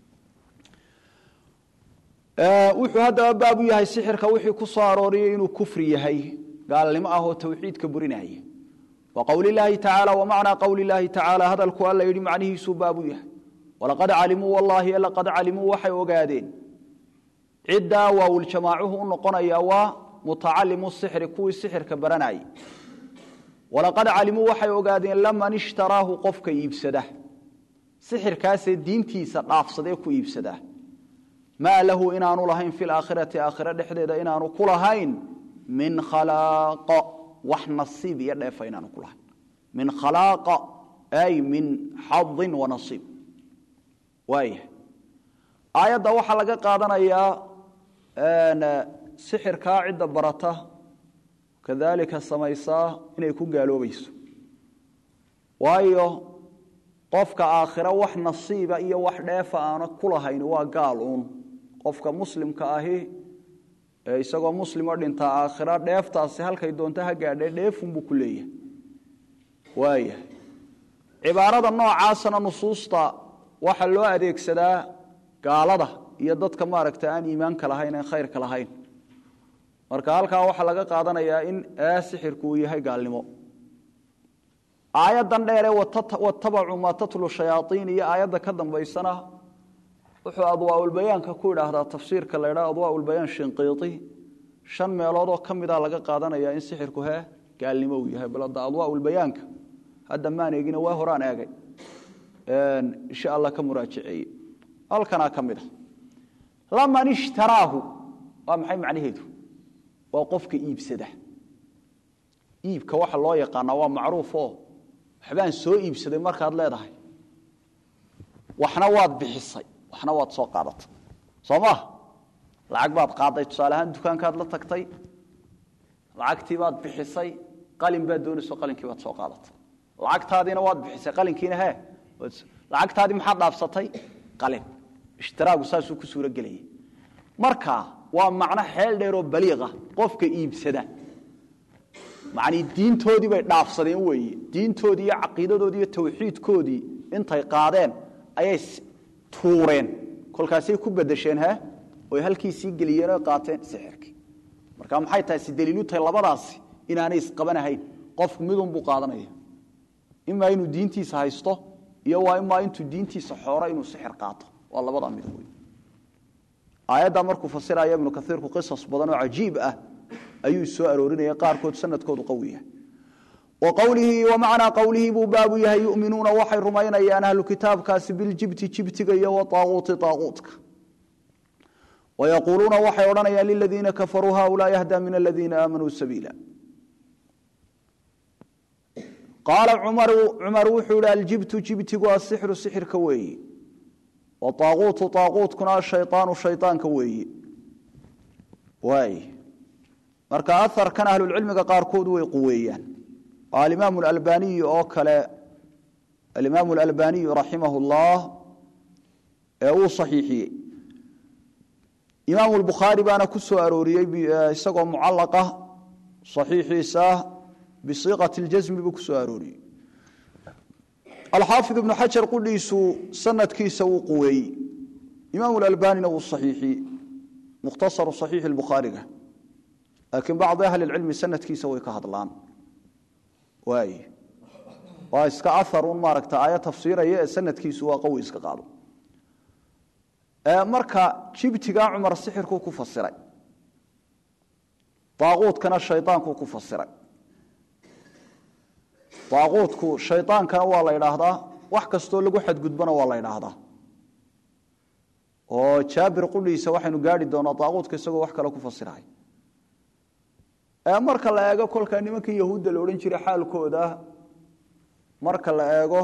wuxuu hada baabu yahay sixirka wixii ku soo arooriyay inuu kufri yahay gaalnimo ah oo tawxiidka burinaya وقول الله تعالى ومعنى قول الله تعالى هذا القول يري معنيه سبابه ولقد علموا والله لقد علموا وحي وقادين عدة والجماعه نقنيا ومتعلم السحر كوي السحر كبرناي ولقد علموا وحي وقادين لما نشتراه قفك يبسده سحر كاس دينتي سقافسده كو يبسده ما له إنان لهين في الآخرة آخرة دحديده إنان كلهين من خلاق wax nasiib iyo dheefayna ku lahayn min khalaqa ay min hadd wa nasiib way ayada waxa laga qaadanaya sixirka cid barata kadalika samaysa inay ku gaaloobayso waayo qofka aakhira wax nasiiba iyo wax dheefa aan ku lahayn waa gaal qofka muslimka ahi isagoo muslimo dhinta aakhira dheeftaasi halkay doonto ha gaadhay dheefun buu ku leeyahay waaya cibaarada noocaasna nusuusta waxa loo adeegsadaa gaalada iyo dadka maaragtay aan iimaanka lahayn ee khayrka lahayn marka halkaa waxa laga qaadanayaa in sixirku uu yahay gaalnimo aayadan dheere watabacu ma tatlu shayaaiin iyo aayada ka dambaysana wuxuu adwaa'ul bayaanka ku idhaahdaa tafsiirka la idhaa adwaa'ul bayaan shinqiiti 5 meelood oo kamida laga qaadanaya in sixirku gaalnimo uu yahay balada adwaa'ul bayaanka hadda maan eegina waa horaan eegay insha Allah ka muraajicay halkana kamida lama ishtaraahu waa maxay macnaheedu waa qofka iibsada iibka waxa loo yaqaan waa macruuf oo waxbaan soo iibsaday markaad leedahay waxna waad bixisay waxna waad soo qaadatay Soomaa lacag baad qaaday tusaalahan dukaankaad la tagtay lacagtii baad bixisay qalin baad doonayso qalinkii baad soo qaadatay lacagtaadina waad bixisay qalinkiina lacagtaadii maxaad dhaafsatay qalin ishtiraagu saasuu ku suura galay marka waa macna xeel dheer oo baliiq ah qofka iibsada macni diintoodii bay dhaafsadeen weeye diintoodii iyo aqeedadoodii iyo tawxiidkoodii intay qaadeen ayay tuureen kolkaasay ku bedesheen oo halkiisii galiyeen oo qaateen sixirkii marka maxay tahay si daliilu tahay labadaasi inaanay isqabanahayn qofku midun buu qaadanaya ima inuu diintiisa haysto iyo waa ima intuu diintiisa xooro inuu sixir qaato waa labada mid weey aayada markuu fasiraya ibn kathir ku qisas badan oo ajiib ah ayuu soo aroorinaya qaarkood sanadkoodu qawiya wa qawlihi wa ma'na qawlihi baabu yahay yu'minuna wa hay rumaynayaan ahlu kitaabkaasi bil jibtiga iyo wa taaquutka ويقولون وحي ورنا للذين كفروا هؤلاء يهدى من الذين آمنوا سبيلا قال عمر وحول الجبت والسحر السحر كوي وطاغوت كنا الشيطان كوي واي marka athar kan ahlul ilmiga qaar kood way quweeyaan al-imam al-albani oo kale al-imam al-albani rahimahullah uu sahiihiyay imam al-bukhari baana ku soo arooriyay isagoo muallaqa sahiihisa bi siqati al-jazm bi ku soo arooriyay al-hafiz ibn hajar qudiisu sanadkiisa uu quweeyay imam al-albani uu sahiihiyay mukhtasar sahih al-bukhari لكن بعض أهل العلم سنة كيسا ويكهضلان واي واسكا أثر ماركتا آية تفسير هي سنة كيسا وقوي اسكا قالوا مركا جيبتقا عمر السحر كوكو فسري طاغوت كان الشيطان كوكو فسري طاغوت كو الشيطان كان والله يلاهدا وحكستو لقو حد قدبنا والله يلاهدا وشابر قولي سواحي نقاري دونا طاغوت كيساقو وحكا لكو فسري marka la eego kolka nimanka yahuudda la oran jiray xaalkooda marka la eego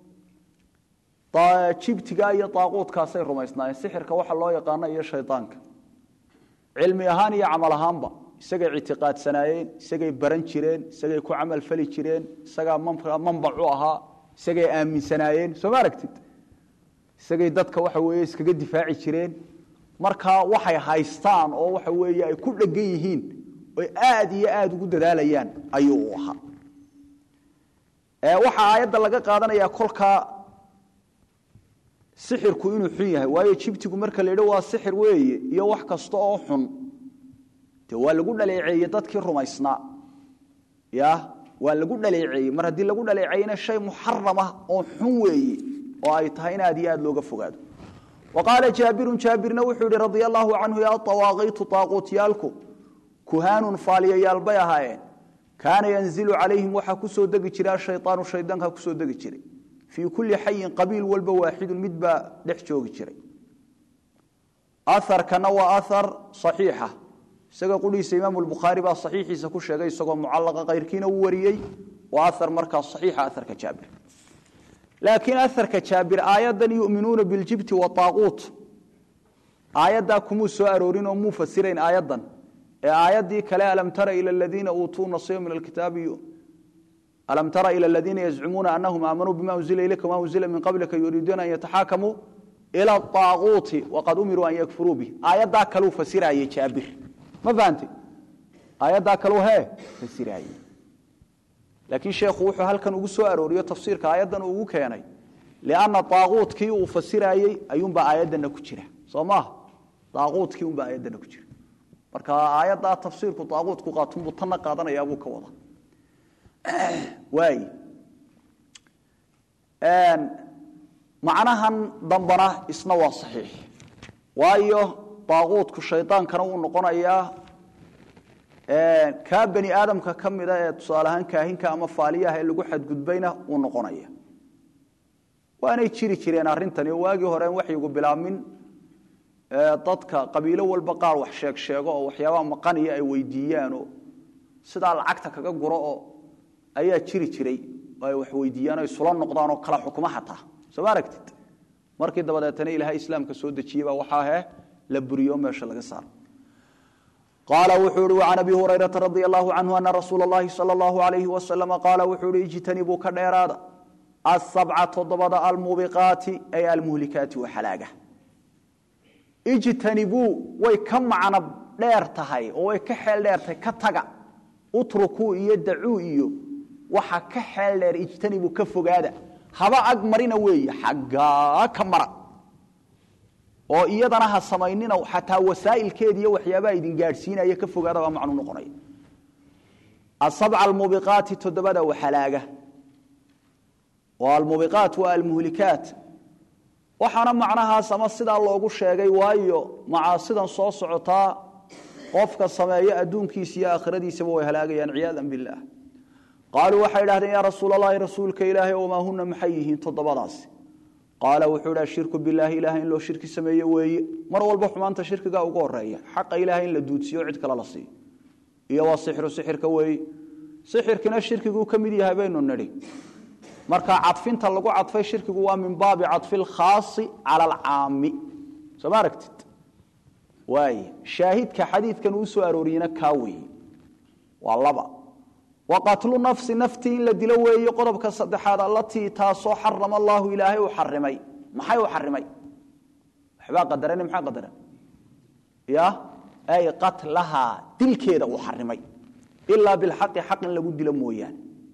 jibtiga iyo taaquudkaas ay rumaysnaayeen sixirka waxa loo yaqaan iyo shaytaanka cilmi ahaan iyo amal ahaanba isaga ictiqaadsanaayeen isaga baran jireen isaga ku amal fali jireen isaga manbacu ahaa isaga aaminsanaayeen soo maaragtid isaga dadka waxa weeye iskaga difaaci jireen marka waxay haystaan oo waxa weeye ay ku dhagan yihiin aad iyo aad ugu dadaalayaan ayuu ahaa waxa aayada laga qaadanaya kolka sixirku inuu xun yahay waayo jibtigu marka la yiraahdo waa sixir weeye iyo wax kasto oo xun waa lagu dhaleeceeyay dadkii rumaysnaa waa lagu dhaleeceeyay mar hadii lagu dhaleeceeyna shay muharram ah oo xun weeye oo ay tahay in aad iyo aad looga fogaado وقال جابرنا وحوري رضي الله عنه يا طواغيت طاغوت يالكم كهان فاليال بيهاين كان ينزل عليهم وحا كسو دغ جيرا شيطان شيطانka كسو دغ جيري في كل حي قبيل والب واحد مدبا دخ جوغ جيري اثر كان واثر صحيحه سغا قوليس امام البخاري با صحيحيسا ku sheegay isagoo mucallaqa qayrkiina uu wariyay واثر marka صحيحه اثر كجابر لكن اثر كجابر ايضا يؤمنون بالجبت والطاغوت ايضا كم سو ارورين او مفسرين ايضا آياتي كلا ألم تر إلى الذين أوتوا نصيبا من الكتاب ألم تر إلى الذين يزعمون أنهم آمنوا بما أنزل إليك وما أنزل من قبلك يريدون أن يتحاكموا إلى الطاغوت وقد أمروا أن يكفروا به آيات ذا كلوا فسيرا يجابر ما فهمت آيات ذا كلوا هي فسيرا لكن شيخ وحو هل كان أقول سؤال وريو تفسير كآيات ذا أقول كياني لأن الطاغوت كي وفسيرا أيوم بآيات ذا نكتشره صماه طاغوت كي وبآيات ذا نكتشره marka aayada tafsiirku taaquudku qaatum tan qaadanaya buu ka wada waay macnahan dambana isna waa saxiix waayo taaquudku shaytaankana uu noqonayaa ka bani aadamka kamida ee tusaalahan kaahinka ama faaliyaha ee lagu xadgudbayna uu noqonaya waanay jiri jireen arintani waagii hore waxyigu bilaamin dadka qabiilo walba qaar wax sheego oo waxyaabo maqaniya ay weydiiyaan oo sida lacagta kaga guro oo ayaa jiri jiray ay wax weydiiyaan ay sula noqdaan oo kala xukuma xataa soo aragtid markii dabadeetana ilaahay islaamka soo dajiyay waxa ah la buriyo meesha laga saar قال وحوري وعن أبي هريرة رضي الله عنه أن رسول الله صلى الله عليه وسلم قال وحوري اجتنبوا كديراد السبعة ضبط الموبقات أي المهلكات وحلاقة اجتنبوا ويكم عنا ديرتهاي ويكحل ديرتهاي كتغا اتركوا يدعوا إيو وحا كحل دير اجتنبوا كفقادة هبا أقمرين وي حقا كمرا oo iyadana ha sameeynina xataa wasaa'ilkeediyo waxyaabaha idin gaarsiinaya ka fogaada waa macnu noqonay asab'a almubiqat tadbada wa halaga wal mubiqat wa al muhlikat waxana macnaha sama sida loogu sheegay waayo macaasidan soo socota qofka sameeyo adduunkiisa iyo aakhiradiisa way halaagayaan ciyaadan billah qaaluu waxa ilaahay ya rasuulallah rasuulka ilaahay oo ma hunna maxayhiin tadbadaas قال وحول الشرك بالله إله إن لو شرك سميه وي مر والبح ما أنت شرك جاء وقرية حق إله إن لدود سيوعد كلا لصي يا سحر سحر كوي سحر كنا الشرك جو كمدي هبين النري مركا عطفين تلقوا عطف الشرك جوا من باب عطف الخاص على العام سماركت واي شاهد كحديث كانوا سوارورينا كاوي والله بقى وقتل نفس نفتي لدلوي يقرب كصدحاد التي تاسو حرم الله إلهي وحرمي ما حي وحرمي حبا قدرني ما قدرن يا أي قتلها تلك كذا وحرمي إلا بالحق حق لو دل مويان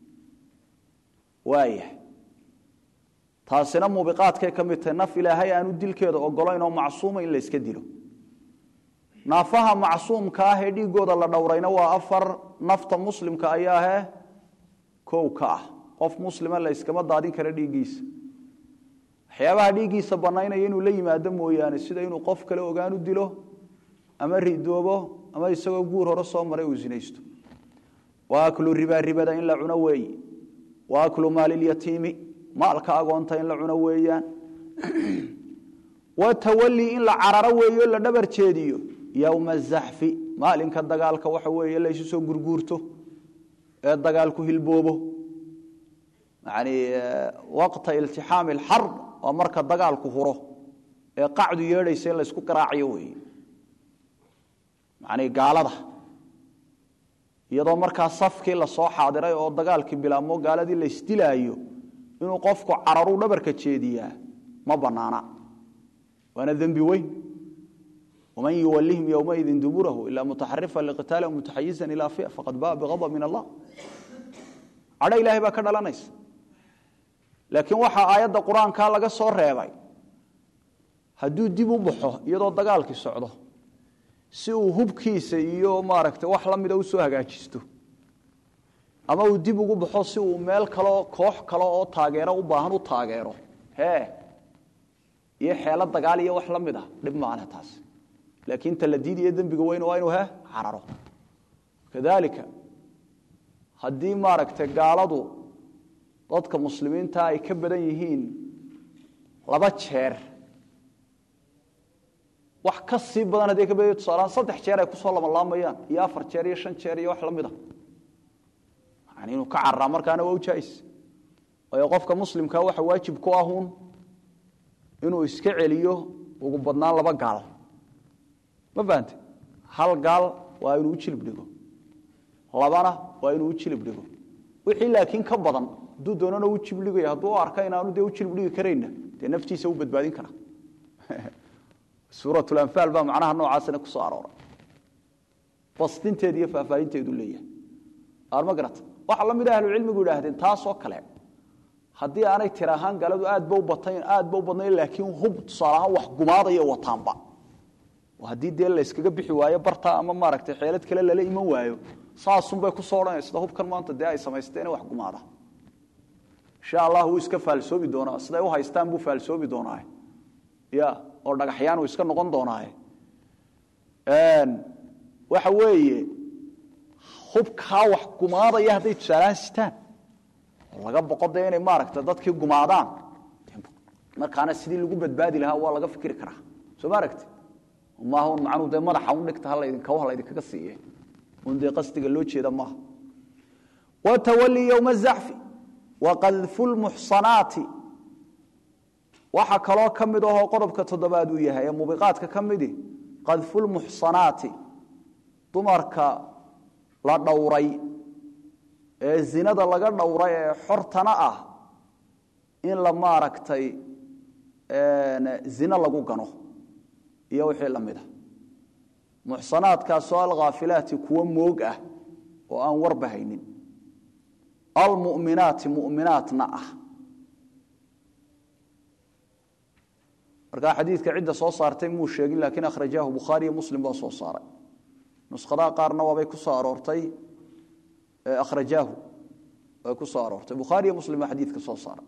وايه تاسنا موبقات كميت نف إلهي أن دل كذا وقالين معصوم إلا يسكدله نافها معصوم كاهدي قود الله دورينا وافر نفط مسلم كاياه كوكا قف مسلم لا اسكما دادين كره ديغيس waxyaabaha dhiigiisa banaynaya inuu la yimaado mooyaan sida inuu qof kale ogaan u dilo ama ridoobo ama isagoo guur hore soo maray uu sinaysto waaklu ribada in la cuno weey waaklu maalil yatiimi maalka agoonta in la cuno weeyaan وتولي إن لا عرر ويو لا دبر jeediyo يوم الزحف maalinka dagaalka waxa weeye la isu soo gurguurto ee dagaalku hilboobo yani waqta iltiham alharb wa marka dagaalku huro ee qacdu yeedhaysa la isku qaraaciyo weeye yani gaalada iyadoo marka safkii la soo xaadiray oo dagaalkii bilaamo gaaladii la isdilaayo inuu qofku cararu dhabarka jeediyaa ma banaana وانا ذنبي وين ومن يوليهم يومئذ دبره الا متحرفا لقتال ومتحيزا الى فئه فقد باء بغضب من الله على الهي با كدلانيس لكن waxa aayada quraanka laga soo reebay haduu dib u baxo iyadoo dagaalkii socdo si uu hubkiisa iyo maaragtay wax la mid ah u soo hagaajisto ama uu dib ugu baxo si uu meel kale koox kale oo taageero u baahan u taageero iyo xeelad dagaal iyo wax la mid ah dib maana taas laakiin taladiid iyo dambiga weyn waa inuu cararo kadalika hadii maaragtay gaaladu dadka muslimiinta ay ka badan yihiin laba jeer wax ka sii badan hadii ka badan tusaalaan saddex jeer ay ku soo laamayaan iyo afar jeer iyo shan jeer iyo wax la mid ah yani inuu ka carraa markaana waa u jaayis oo qofka muslimka waxa waajib ku ahuun inuu iska celiyo ugu badnaan laba gaal ma baantay hal gaal waa inuu jilib dhigo labana waa inuu jilib dhigo wixii laakiin ka badan duu doonana uu jilib dhigo haduu arka inaanu de u jilib dhigi kareyna de naftiisa uu badbaadin kara suuratul anfaal ba macnaha noocaasna ku soo arooray fastinteed iyo faafaahinteedu leeyahay arma garat waxa la mid ah cilmigu yiraahdeen taas oo kale hadii aanay tirahan galadu aad baa u badnayn laakiin hub salaah wax gumaadayo wataanba وهدي ديل la iskaga bixi waayo barta ama maaragtay xeelad kale la iman waayo saasun bay ku soo oranaysaa hubkan maanta de ay sameysteen wax gumaada insha Allah uu iska faalsoobi doona sida uu haystaan buu faalsoobi doonaa ya oo dhagaxyaan uu iska noqon doonaa waxa weeye hubka wax gumaada iyo haday tusaalastaan laga boqoday inay maaragtay dadkii gumaadaan markaana sidii lagu badbaadi lahaa waa laga fikir karaa soo maaragtay ma uu macnu de madaxa u dhigta hal idin kaga siiyay undii qasdiga loo jeeda ma wa tawalli yawm az-zahf wa qadhfu al-muhsanati waxa kaloo kamid ah qodobka toddobaad uu yahay mubiqaadka kamidi qadhfu al-muhsanati dumarka la dhawray ee zinada laga dhawray ee xortana ah in la maaragtay zina lagu gano iyo wixii la mid ah muhsanaadka soo ghafilaati kuwa moog ah oo aan warba haynin almu'minaati mu'minaatna ah marka xadiidka cidda soo saartay muu sheegin laakiin akhrajahu bukhari iyo muslim baa soo saaray nuskhada qaarna waa ku soo aroortay akhrajahu waa ku soo aroortay bukhari iyo muslim xadiidka soo saaray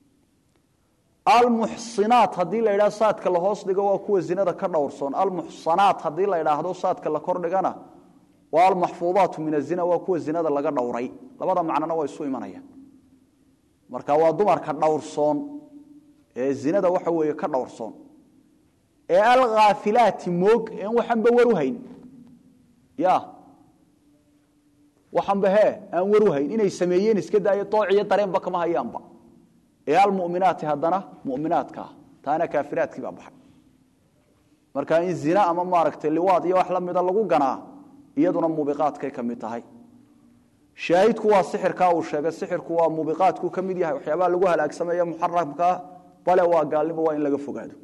المحصنات hadii la yiraahdo saadka la hoos dhigo waa kuwa zinada ka dhowrsoon المحصنات hadii la yiraahdo saadka la kor dhigana waa المحفوظات من الزنا waa kuwa zinada laga dhowray labada macnana way isu imanayaan marka waa dumarka dhowrsoon ee zinada waxa weeye ka dhowrsoon ee الغافلات moog in waxanba waru hayn ya waxanba aan waru hayn inay sameeyeen iska daayo toociyo dareenba kama hayaanba ee almu'minaat hadana mu'minaadka taana kaafiraadkii baa baxay marka in zina ama maaragtay liwaad iyo wax la mid lagu ganaa iyaduna mubiqaadkay kamid tahay shaahidku waa sixirka uu sheegay sixirku waa mubiqaadku kamid yahay waxyaabo lagu halaagsameeyo muharramka bale waa gaalnimo waa in laga fogaado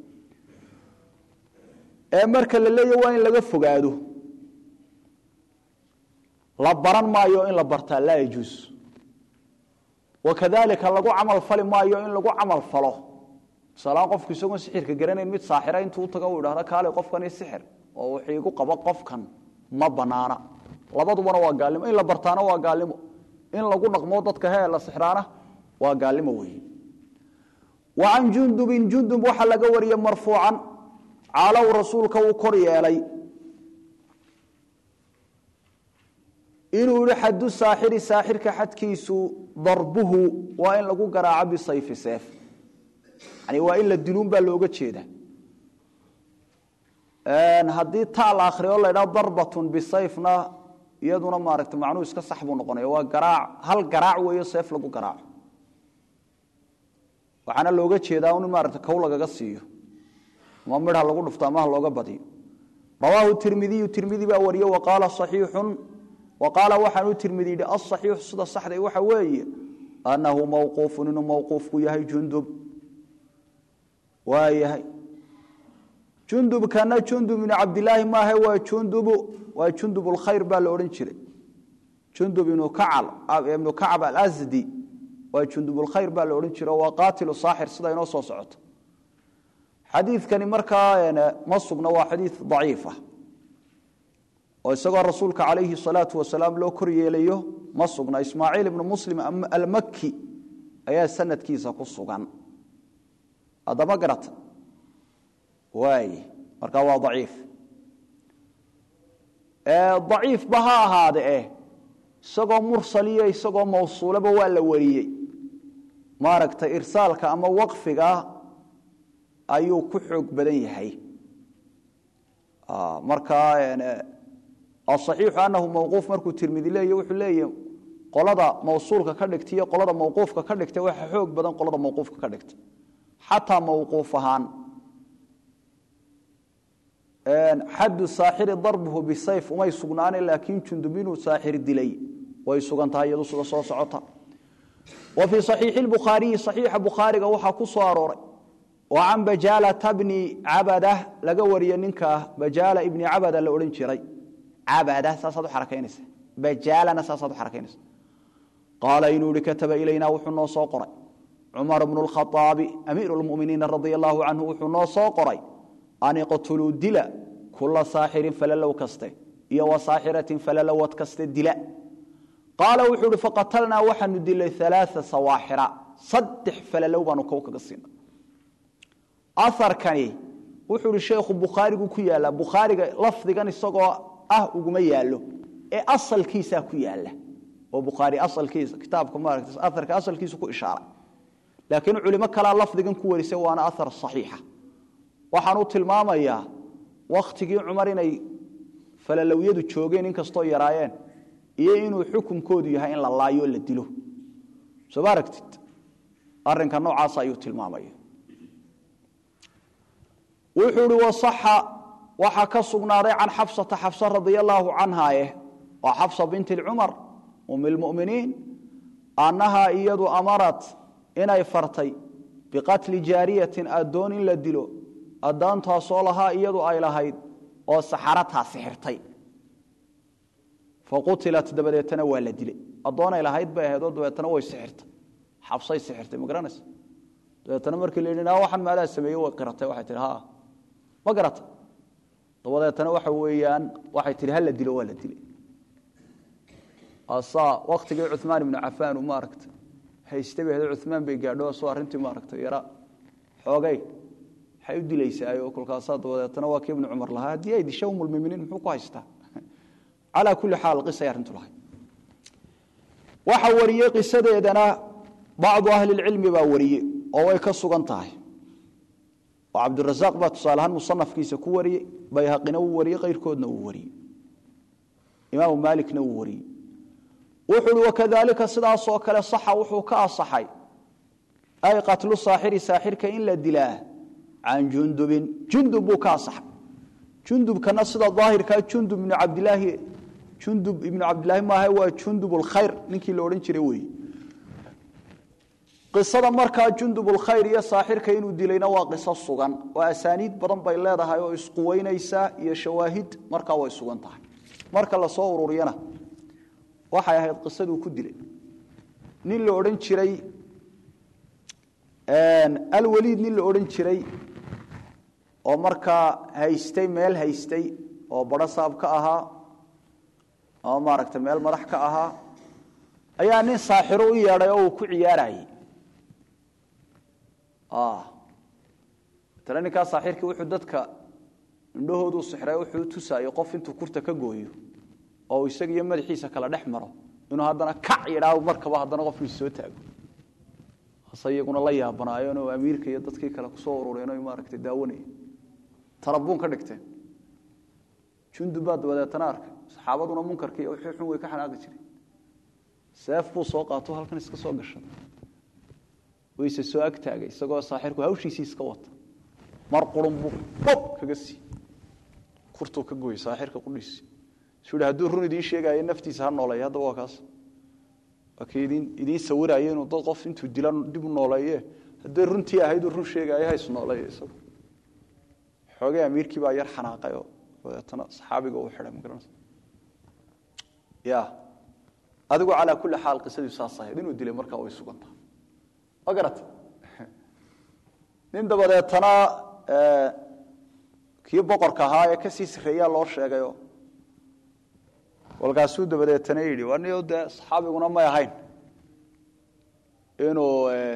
ee marka la leeyahay waa in laga fogaado la baran maayo in la bartaa la yajuus وكذلك لغو عمل فلي ما يو ان لغو عمل فلو سلام قفكي سوغن سحرka garaneen mid saaxira intuu taga uu dhaahdo kaale qofkan sixir oo wixii igu qabo qofkan ma banaana labaduba waa gaalimo in la bartaana waa gaalimo in lagu dhaqmo dadka la sixraana waa gaalimo weey wa an jundub waxa laga wariyo marfuucan ala rasuulka uu kor yeelay inuu xadu saaxirka xadkiisu darbuhu waa in lagu garaaco bi sayf sayf yani waa in la diluun baa looga jeeda hadii taal akhriyo la yiraahdo darbatun bi sayfna iyaduna maaragtay macnuu iska sax buu noqonaya waa garaac hal garaac weeyo sayf lagu garaaco waxana looga jeedaa in maaragtay kow lagaga siiyo ma midha lagu dhufto ama looga badiyo rawahu tirmidhi baa wariyo waqala sahihun وقال وحن الترمذي الصحيح صد صحده waxa weeye انه موقوف انه موقوف yahay jundub waayahay jundub kana jundub min abdullah ma huwa jundub الخير baa la oran jiray jundub ibn ka'ab al-azdi waa jundub الخير baa la oran jiray waa qaatil saaxir sida inoo soo socoto xadiidkani markaa ma sugna waa xadiid daciif ah oo isagoo rasuulka kaleeyhi salaatu wasalaam loo koryeelayo ma sugna ismaaciil ibn muslim al-makki ayaa sanadkiisa ku sugan adaba garata way marka waa daciif daciif baha ahaade isagoo mursaliyo isagoo mawsuulaba waa la wariyay maaragta irsaalka ama waqfiga ayuu ku xoog badan yahay marka الصحيح أنه موقوف مركو الترمذي ليه وحو ليه قلدا موصولك كدغتي قلدا موقوفك كدغتي waxa xoog badan qolada موقوفك كدغتي حتى موقوفهان حد الساحر ضربه بالسيف وما يسغنان لكن جندبينو ساحر دلي way sugantahay iyadu soo socota وفي صحيح البخاري صحيح البخاري waxa ku soo arooray وعن بجالة ابن عبده laga wariyo ninka بجالة ابن عبده la oran jiray عبادة ساسد حركينس بجالنا ساسد حركينس قال إنه كتب إلينا وحنا صقري عمر بن الخطاب أمير المؤمنين رضي الله عنه وحنا صقري أن يقتلوا دلا كل ساحر فللو كسته يا وساحرة فللوت كسته دلاء قال وحول فقتلنا وحن دلي 3 سواحر صدح فللو بانو كوكا قصينا أثر كاني وحول الشيخ البخاري كيالا بخاري لفظ كان السقوا وقم يالو أصل كيسا كيالا وبخاري أصل كيس كتابكم مارك أثر كأصل كيس كو إشارة لكن علماء كلا لفظ كان كوري سوى أنا أثر الصحيحة وحنوت الماما إياه وقت جي عمرنا فللو يدو تشوجين إنك استوى يرايان إنه حكم كودي هاي إن الله يولد له سباركت أرن كان نوع عصا يوت الماما إياه وحول وصحة وحكى صغناري عن حفصة رضي الله عنها وحفصة بنت العمر أم المؤمنين أنها إيد أمرت إنay fartay biqatli jaariyatin adoon in la dilo adaanta soolaha iyadu ay lahayd oo saxarata sixirtay faqutilat dabadeetana waa la dilay adoon ay lahayd bay ahayd oo dabeetana way sixirtay xabsay sixirtay ma garanaysa dabeetana markii la yiraahdo waxan maala sameeyay way qiratay waxay tiri ha ma garata dabadeetana waxa weeyaan waxay tiri hal la dilo waa la dilay asa waqtigii Uthman ibn Affan u maaragtay haystabe Uthman bay gaadho soo arintii maaragtay yara xoogay hay u dilaysaa oo kulkaas dabadeetana waa ibn Umar laha hadii ay disho mu'miniin muxuu ku haystaa ala kulli xaal qisa yarintu lahay waxa wariyay qisadeedana بعض أهل العلم باوريه أو يكسرن تاعه وعبد الرزاق بتصالحان مصنف كيس كوري بيهقي نوري غير كود نوري إمام مالك نوري وحل وكذلك صدا صوكل صح وحو كأصحي أي قتل الصاحر ساحر كإن للدلاه عن جندب كاصح جندب كان صدا ظاهر كان جندب من عبد الله جندب ابن عبد الله ما هو جندب الخير نكي لورين شروي قصة مركا جندب الخير يا ساحر كينو ديلينا وقصة صغان وأسانيد بدن بيلاده هاي وإسقوين إيسا يا شواهد مركا وإسقوان تاع مركا الله صور ورينا وحيا هاي القصة دو كدلي نيل أورين شري الوليد نيل أورين شري ومركا هايستي ميل هايستي وبرصاب كأها أو ماركت ميل مرح كأها أياني ساحرو ياريو كعياري ترى نكا صاحيرك وحو ددك indhahoodu sixray wuxuu tusaayo qof intuu kurta ka gooyo oo isaga iyo madaxiisa kala dhaxmaro inuu hadana kac yiraaw markaba hadana qof soo taago asayaguna la yaabanaayo oo amiirka iyo dadkii kala ku soo urureen oo maaragtay daawanay tarabuun ka dhigteen jundubaad wadaatana arkay saxaabaduna munkarkii oo xun way ka xanaaqi jireen seef buu soo qaato halkan iska soo gashay wayse soo agtaagay isagoo saaxirku hawshiisa iska wata mar qurun buu bob kaga sii kurtu ka gooy saaxirka qudhiis suuda haduu run idin sheegay naftiisa ha noolay hadda waa kaas akeedin idin sawirayeen oo dad qof intuu dilan dib u nooleeyay hadii runtii ahayd run sheegay hay isnoolay isagu xoogay amiirkii baa yar xanaaqay oo wadana saxaabiga uu xiray magaran ya adigu ala kulli xaal qisadu saasahay inuu dilay markaa way suganta agarat nin dabadeetana kii boqorka ahaa ee ka sii sareeyaa loo sheegayo walkaasuu dabadeetana yidhi waniyo dee saxaabiguna may ahayn inuu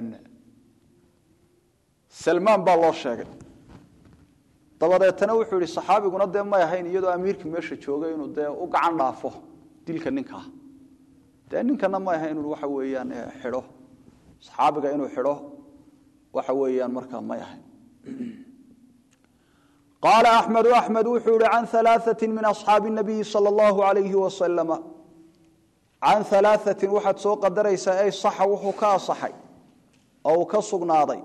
Salmaan baa loo sheegay dabadeetana wuxuu yidhi saxaabiguna dee may ahayn iyadoo amiirkii meesha joogay inuu dee u gacan dhaafo dilka ninka dee ninkana may ahayn inuu waxa weeyaan xidho saxaabiga inuu xidho waxa weeyaan markaa may ahayn قال أحمد وحول عن 3 من أصحاب النبي صلى الله عليه وسلم عن 3 وحد سوق دريس أي صح وحكا صحي أو كصغناضي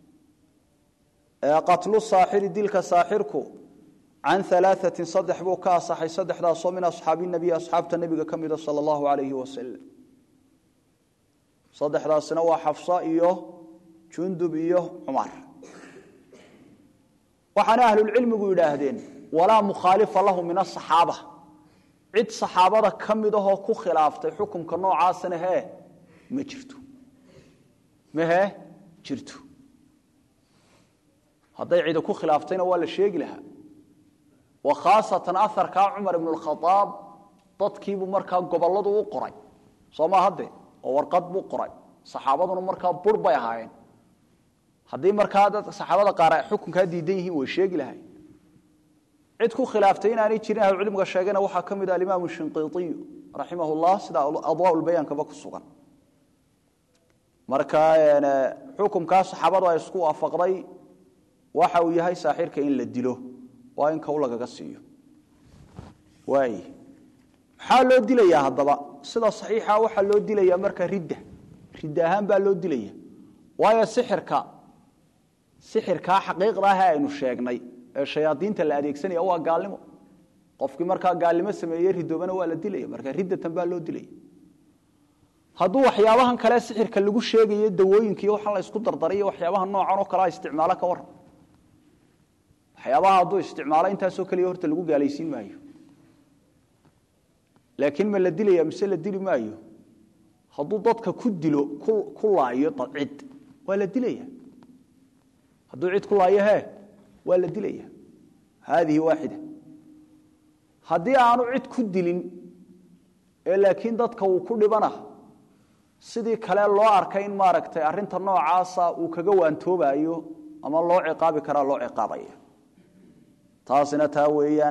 قتل الصاحر دلك ساحركو عن 3 صدح بوكا صحي صدح دا من أصحاب النبي أصحاب النبي كمد صلى الله عليه وسلم صدح دا سنوى حفصاء إيوه جندب إيوه عمر وحنا أهل العلم يقولون ولا مخالف له من الصحابة عد صحابة كمده كو خلافته حكم كنوع عاسنه هي ما جرتو ما هي جرتو هذا عيد كو خلافتين ولا شيء لها وخاصة أثر كعمر بن الخطاب تطكيب مركا قبلده وقرأ صوما هذا وورقد بقرأ صحابته مركا بربا يهاين هذه مركا صحابته قارئ حكم كهدي دينه وشيء لهاي عدكو خلافتين أنا يشيرها العلم قشاقنا وحكم ذا الإمام الشنقيطي رحمه الله سدا أضواء البيان كبك الصغر مركا يعني حكم كاس صحابته يسقوا فقري وحوي هاي ساحر كإن للدلو وإن كولا قصيه واي حال لو ديليا هدبا سدا صحيحه waxa loo dilaya marka ridahan ba loo dilaya waaya sixirka xaqiiqda ah aynu sheegnay ee shayaadiinta la adeegsanaya waa gaalnimo qofkii marka gaalnimo sameeyay ridoobana waa la dilaya marka ridatan ba loo dilaya haduu waxyaabahan kale sixirka lagu sheegayo dawooyinka iyo waxa la isku dardaray waxyaabaha noocan oo kala isticmaala ka war waxyaabaha haduu isticmaalo intaas oo kaliya horta lagu gaalaysiin maayo laakiin ma la dilaya mise la dili maayo haduu dadka ku dilo ku laayo cid waa la dilaya haduu cid ku laayo waa la dilaya هذه واحدة hadii aanu cid ku dilin ee laakiin dadka uu ku dhibana sidii kale loo arkay in maaragtay arinta noocaasa uu kaga waantoobayo ama loo ciqaabi kara loo ciqaabaya taasina taa weeyaan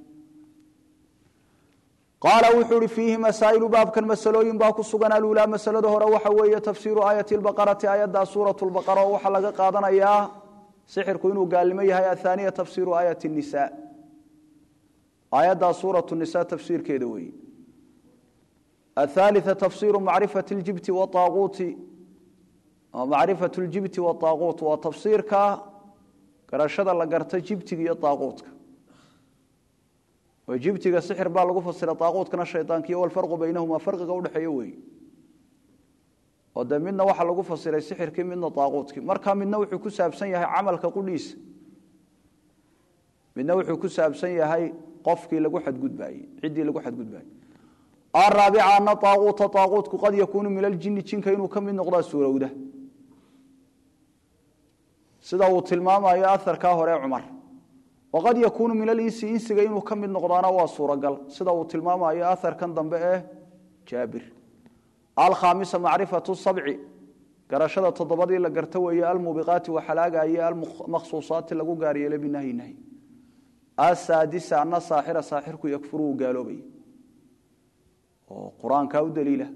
قال وحور فيه مسائل باب كان مسلوين باكو سغنا الاولى مساله هره waxa weeye tafsiru ayati al-baqarah ayada suratu al-baqarah waxa laga qaadanaya sixirku inuu gaalimo yahay athaniya tafsiru ayati an-nisa ayada suratu an-nisa tafsirkeeda weey الثالثة تفسير معرفة الجبت والطاغوت معرفة الجبت والطاغوت وتفسير قرشده لا غرت جبتي iyo طاغوتك وجبتي السحر با لو فسر طاغوت كنا شيطانكي والفرق بينهما فرق ودخيه وي ودمنا waxa lagu fasiray sixirkii midna طاغوتكي marka midna wuxuu ku saabsan yahay amalka qudhiis midna wuxuu ku saabsan yahay qofkii lagu xadgudbay cidii lagu xadgudbay الرابعة أن طاغوت قد يكون من الجن جنك إنه كم من نقطة سورة سيدا وتلمام أي أثر كاهر عمر وقد يكون من الإنس إنس إنه كم من نقطة وصورة قال سيدا وتلمام أي أثر كان ضمبئه جابر الخامسة معرفة الصبع قرشدة تضبطي لقرتوي المبغات وحلاقة أي المخصوصات لقو قارية لبنهي نهي السادسة أن ساحرك يكفروا قالوا بي قرآن كاو دليله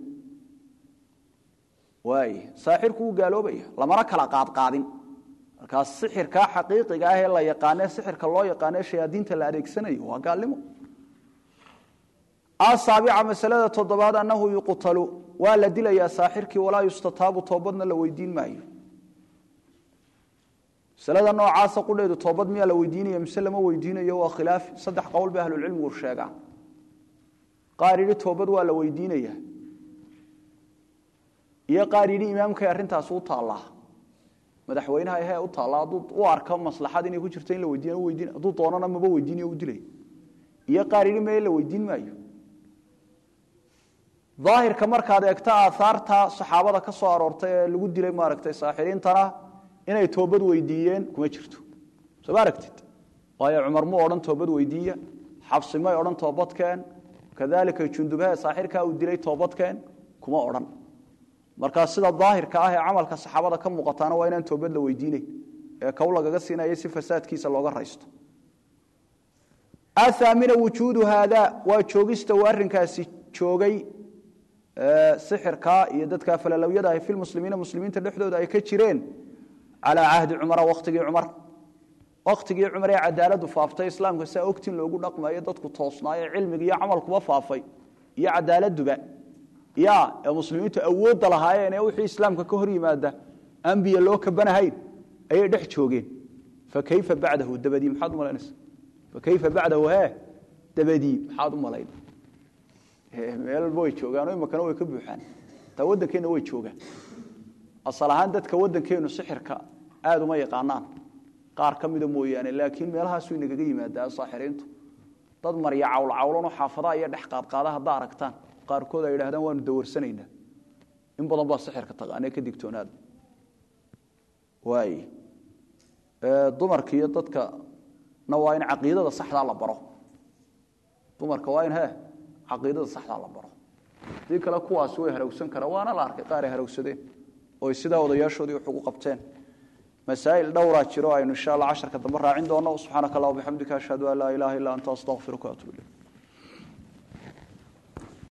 واي ساحركو غالوبيا لما كلا قادين marka sixirka xaqiiqiga ah ee la yaqaan sixirka loo yaqaan shayaadiinta la adeegsanayo waa gaalimo asaabi'a masalada toddobaad annahu yuqtalu wala dilaya saaxirki wala yustatabu toobadna la weydiin maayo salada noocaas qudheedu toobad miya la weydiinayo mise lama weydiinayo waa khilaaf saddex qowl ba ahlul ilmi sheegaan qaaridi toobad waa la weydiinaya iyo qaaridi imaamka arintaas uu taala madaxweynaha ee u taala u arka maslaxad inay ku jirto in la weydiin aduu doonana maba weydiinayo u dilay iyo qaaridi meel la weydiin maayo ظاهرka markaad eegta aasaarta saxaabada ka soo aroortay ee lagu dilay maaragtay saaxiriintana inay toobad weydiiyeen kuma jirto soo aragtid waayo Umar mu oran toobad weydiiya xabsi ma oran toobadkeen كذلك جندبها ساحركا uu dilay toobadkeen kuma oran marka sida daahirka ah ee amalka saxaabada ka muuqatana waa inaan toobad la weydiinay ee kawlagaga siinay si fasaadkiisa looga raysto athamina wujudu hada wa joogista warinkaasi joogay sixirka iyo dadka falalawiyada ay fil muslimiinta dhexdooda ay ka jireen ala ahdi umar waqtigii Umar ee cadaaladu faaftay islaamka saa ogtin loogu dhaqmayo dadku toosnaayo cilmiga iyo amalkuba faafay iyo cadaaladuba ee muslimiintu awood lahaayeen ee wixii islaamka ka hor yimaada anbiya loo ka banahay ay dhex joogeen fa kayfa ba'dahu dabadi maxad malaynaysa fa kayfa ba'dahu dabadi maxad malayn meel boy joogaan oo makana way ka buuxaan tawadankeena way joogaan asalahan dadka wadankeenu sixirka aad uma yaqaanaan qaar kamida mooyaan laakiin meelahaas uu inaga yimaada saaxiriintu dad marya cawlano xaafada iyo dhex qaadqaada hada aragtaan qaar kood ay yiraahdaan waanu dawarsanayna in badan baa sixirka taqaanay ka digtoonaad waay dumarka iyo dadka waa in caqiidada saxda la baro dumarka waa in caqiidada saxda la baro dii kala kuwaas way harowsan kara waana la arkay qaar harowsadeen oo sida odayaashoodii wax ugu qabteen masaa'il dhowra jiro aynu insha Allah 10ka dambe raacin doono subhanaka allahumma bihamdika ashhadu an la ilaha illa anta astaghfiruka wa atubu ilayk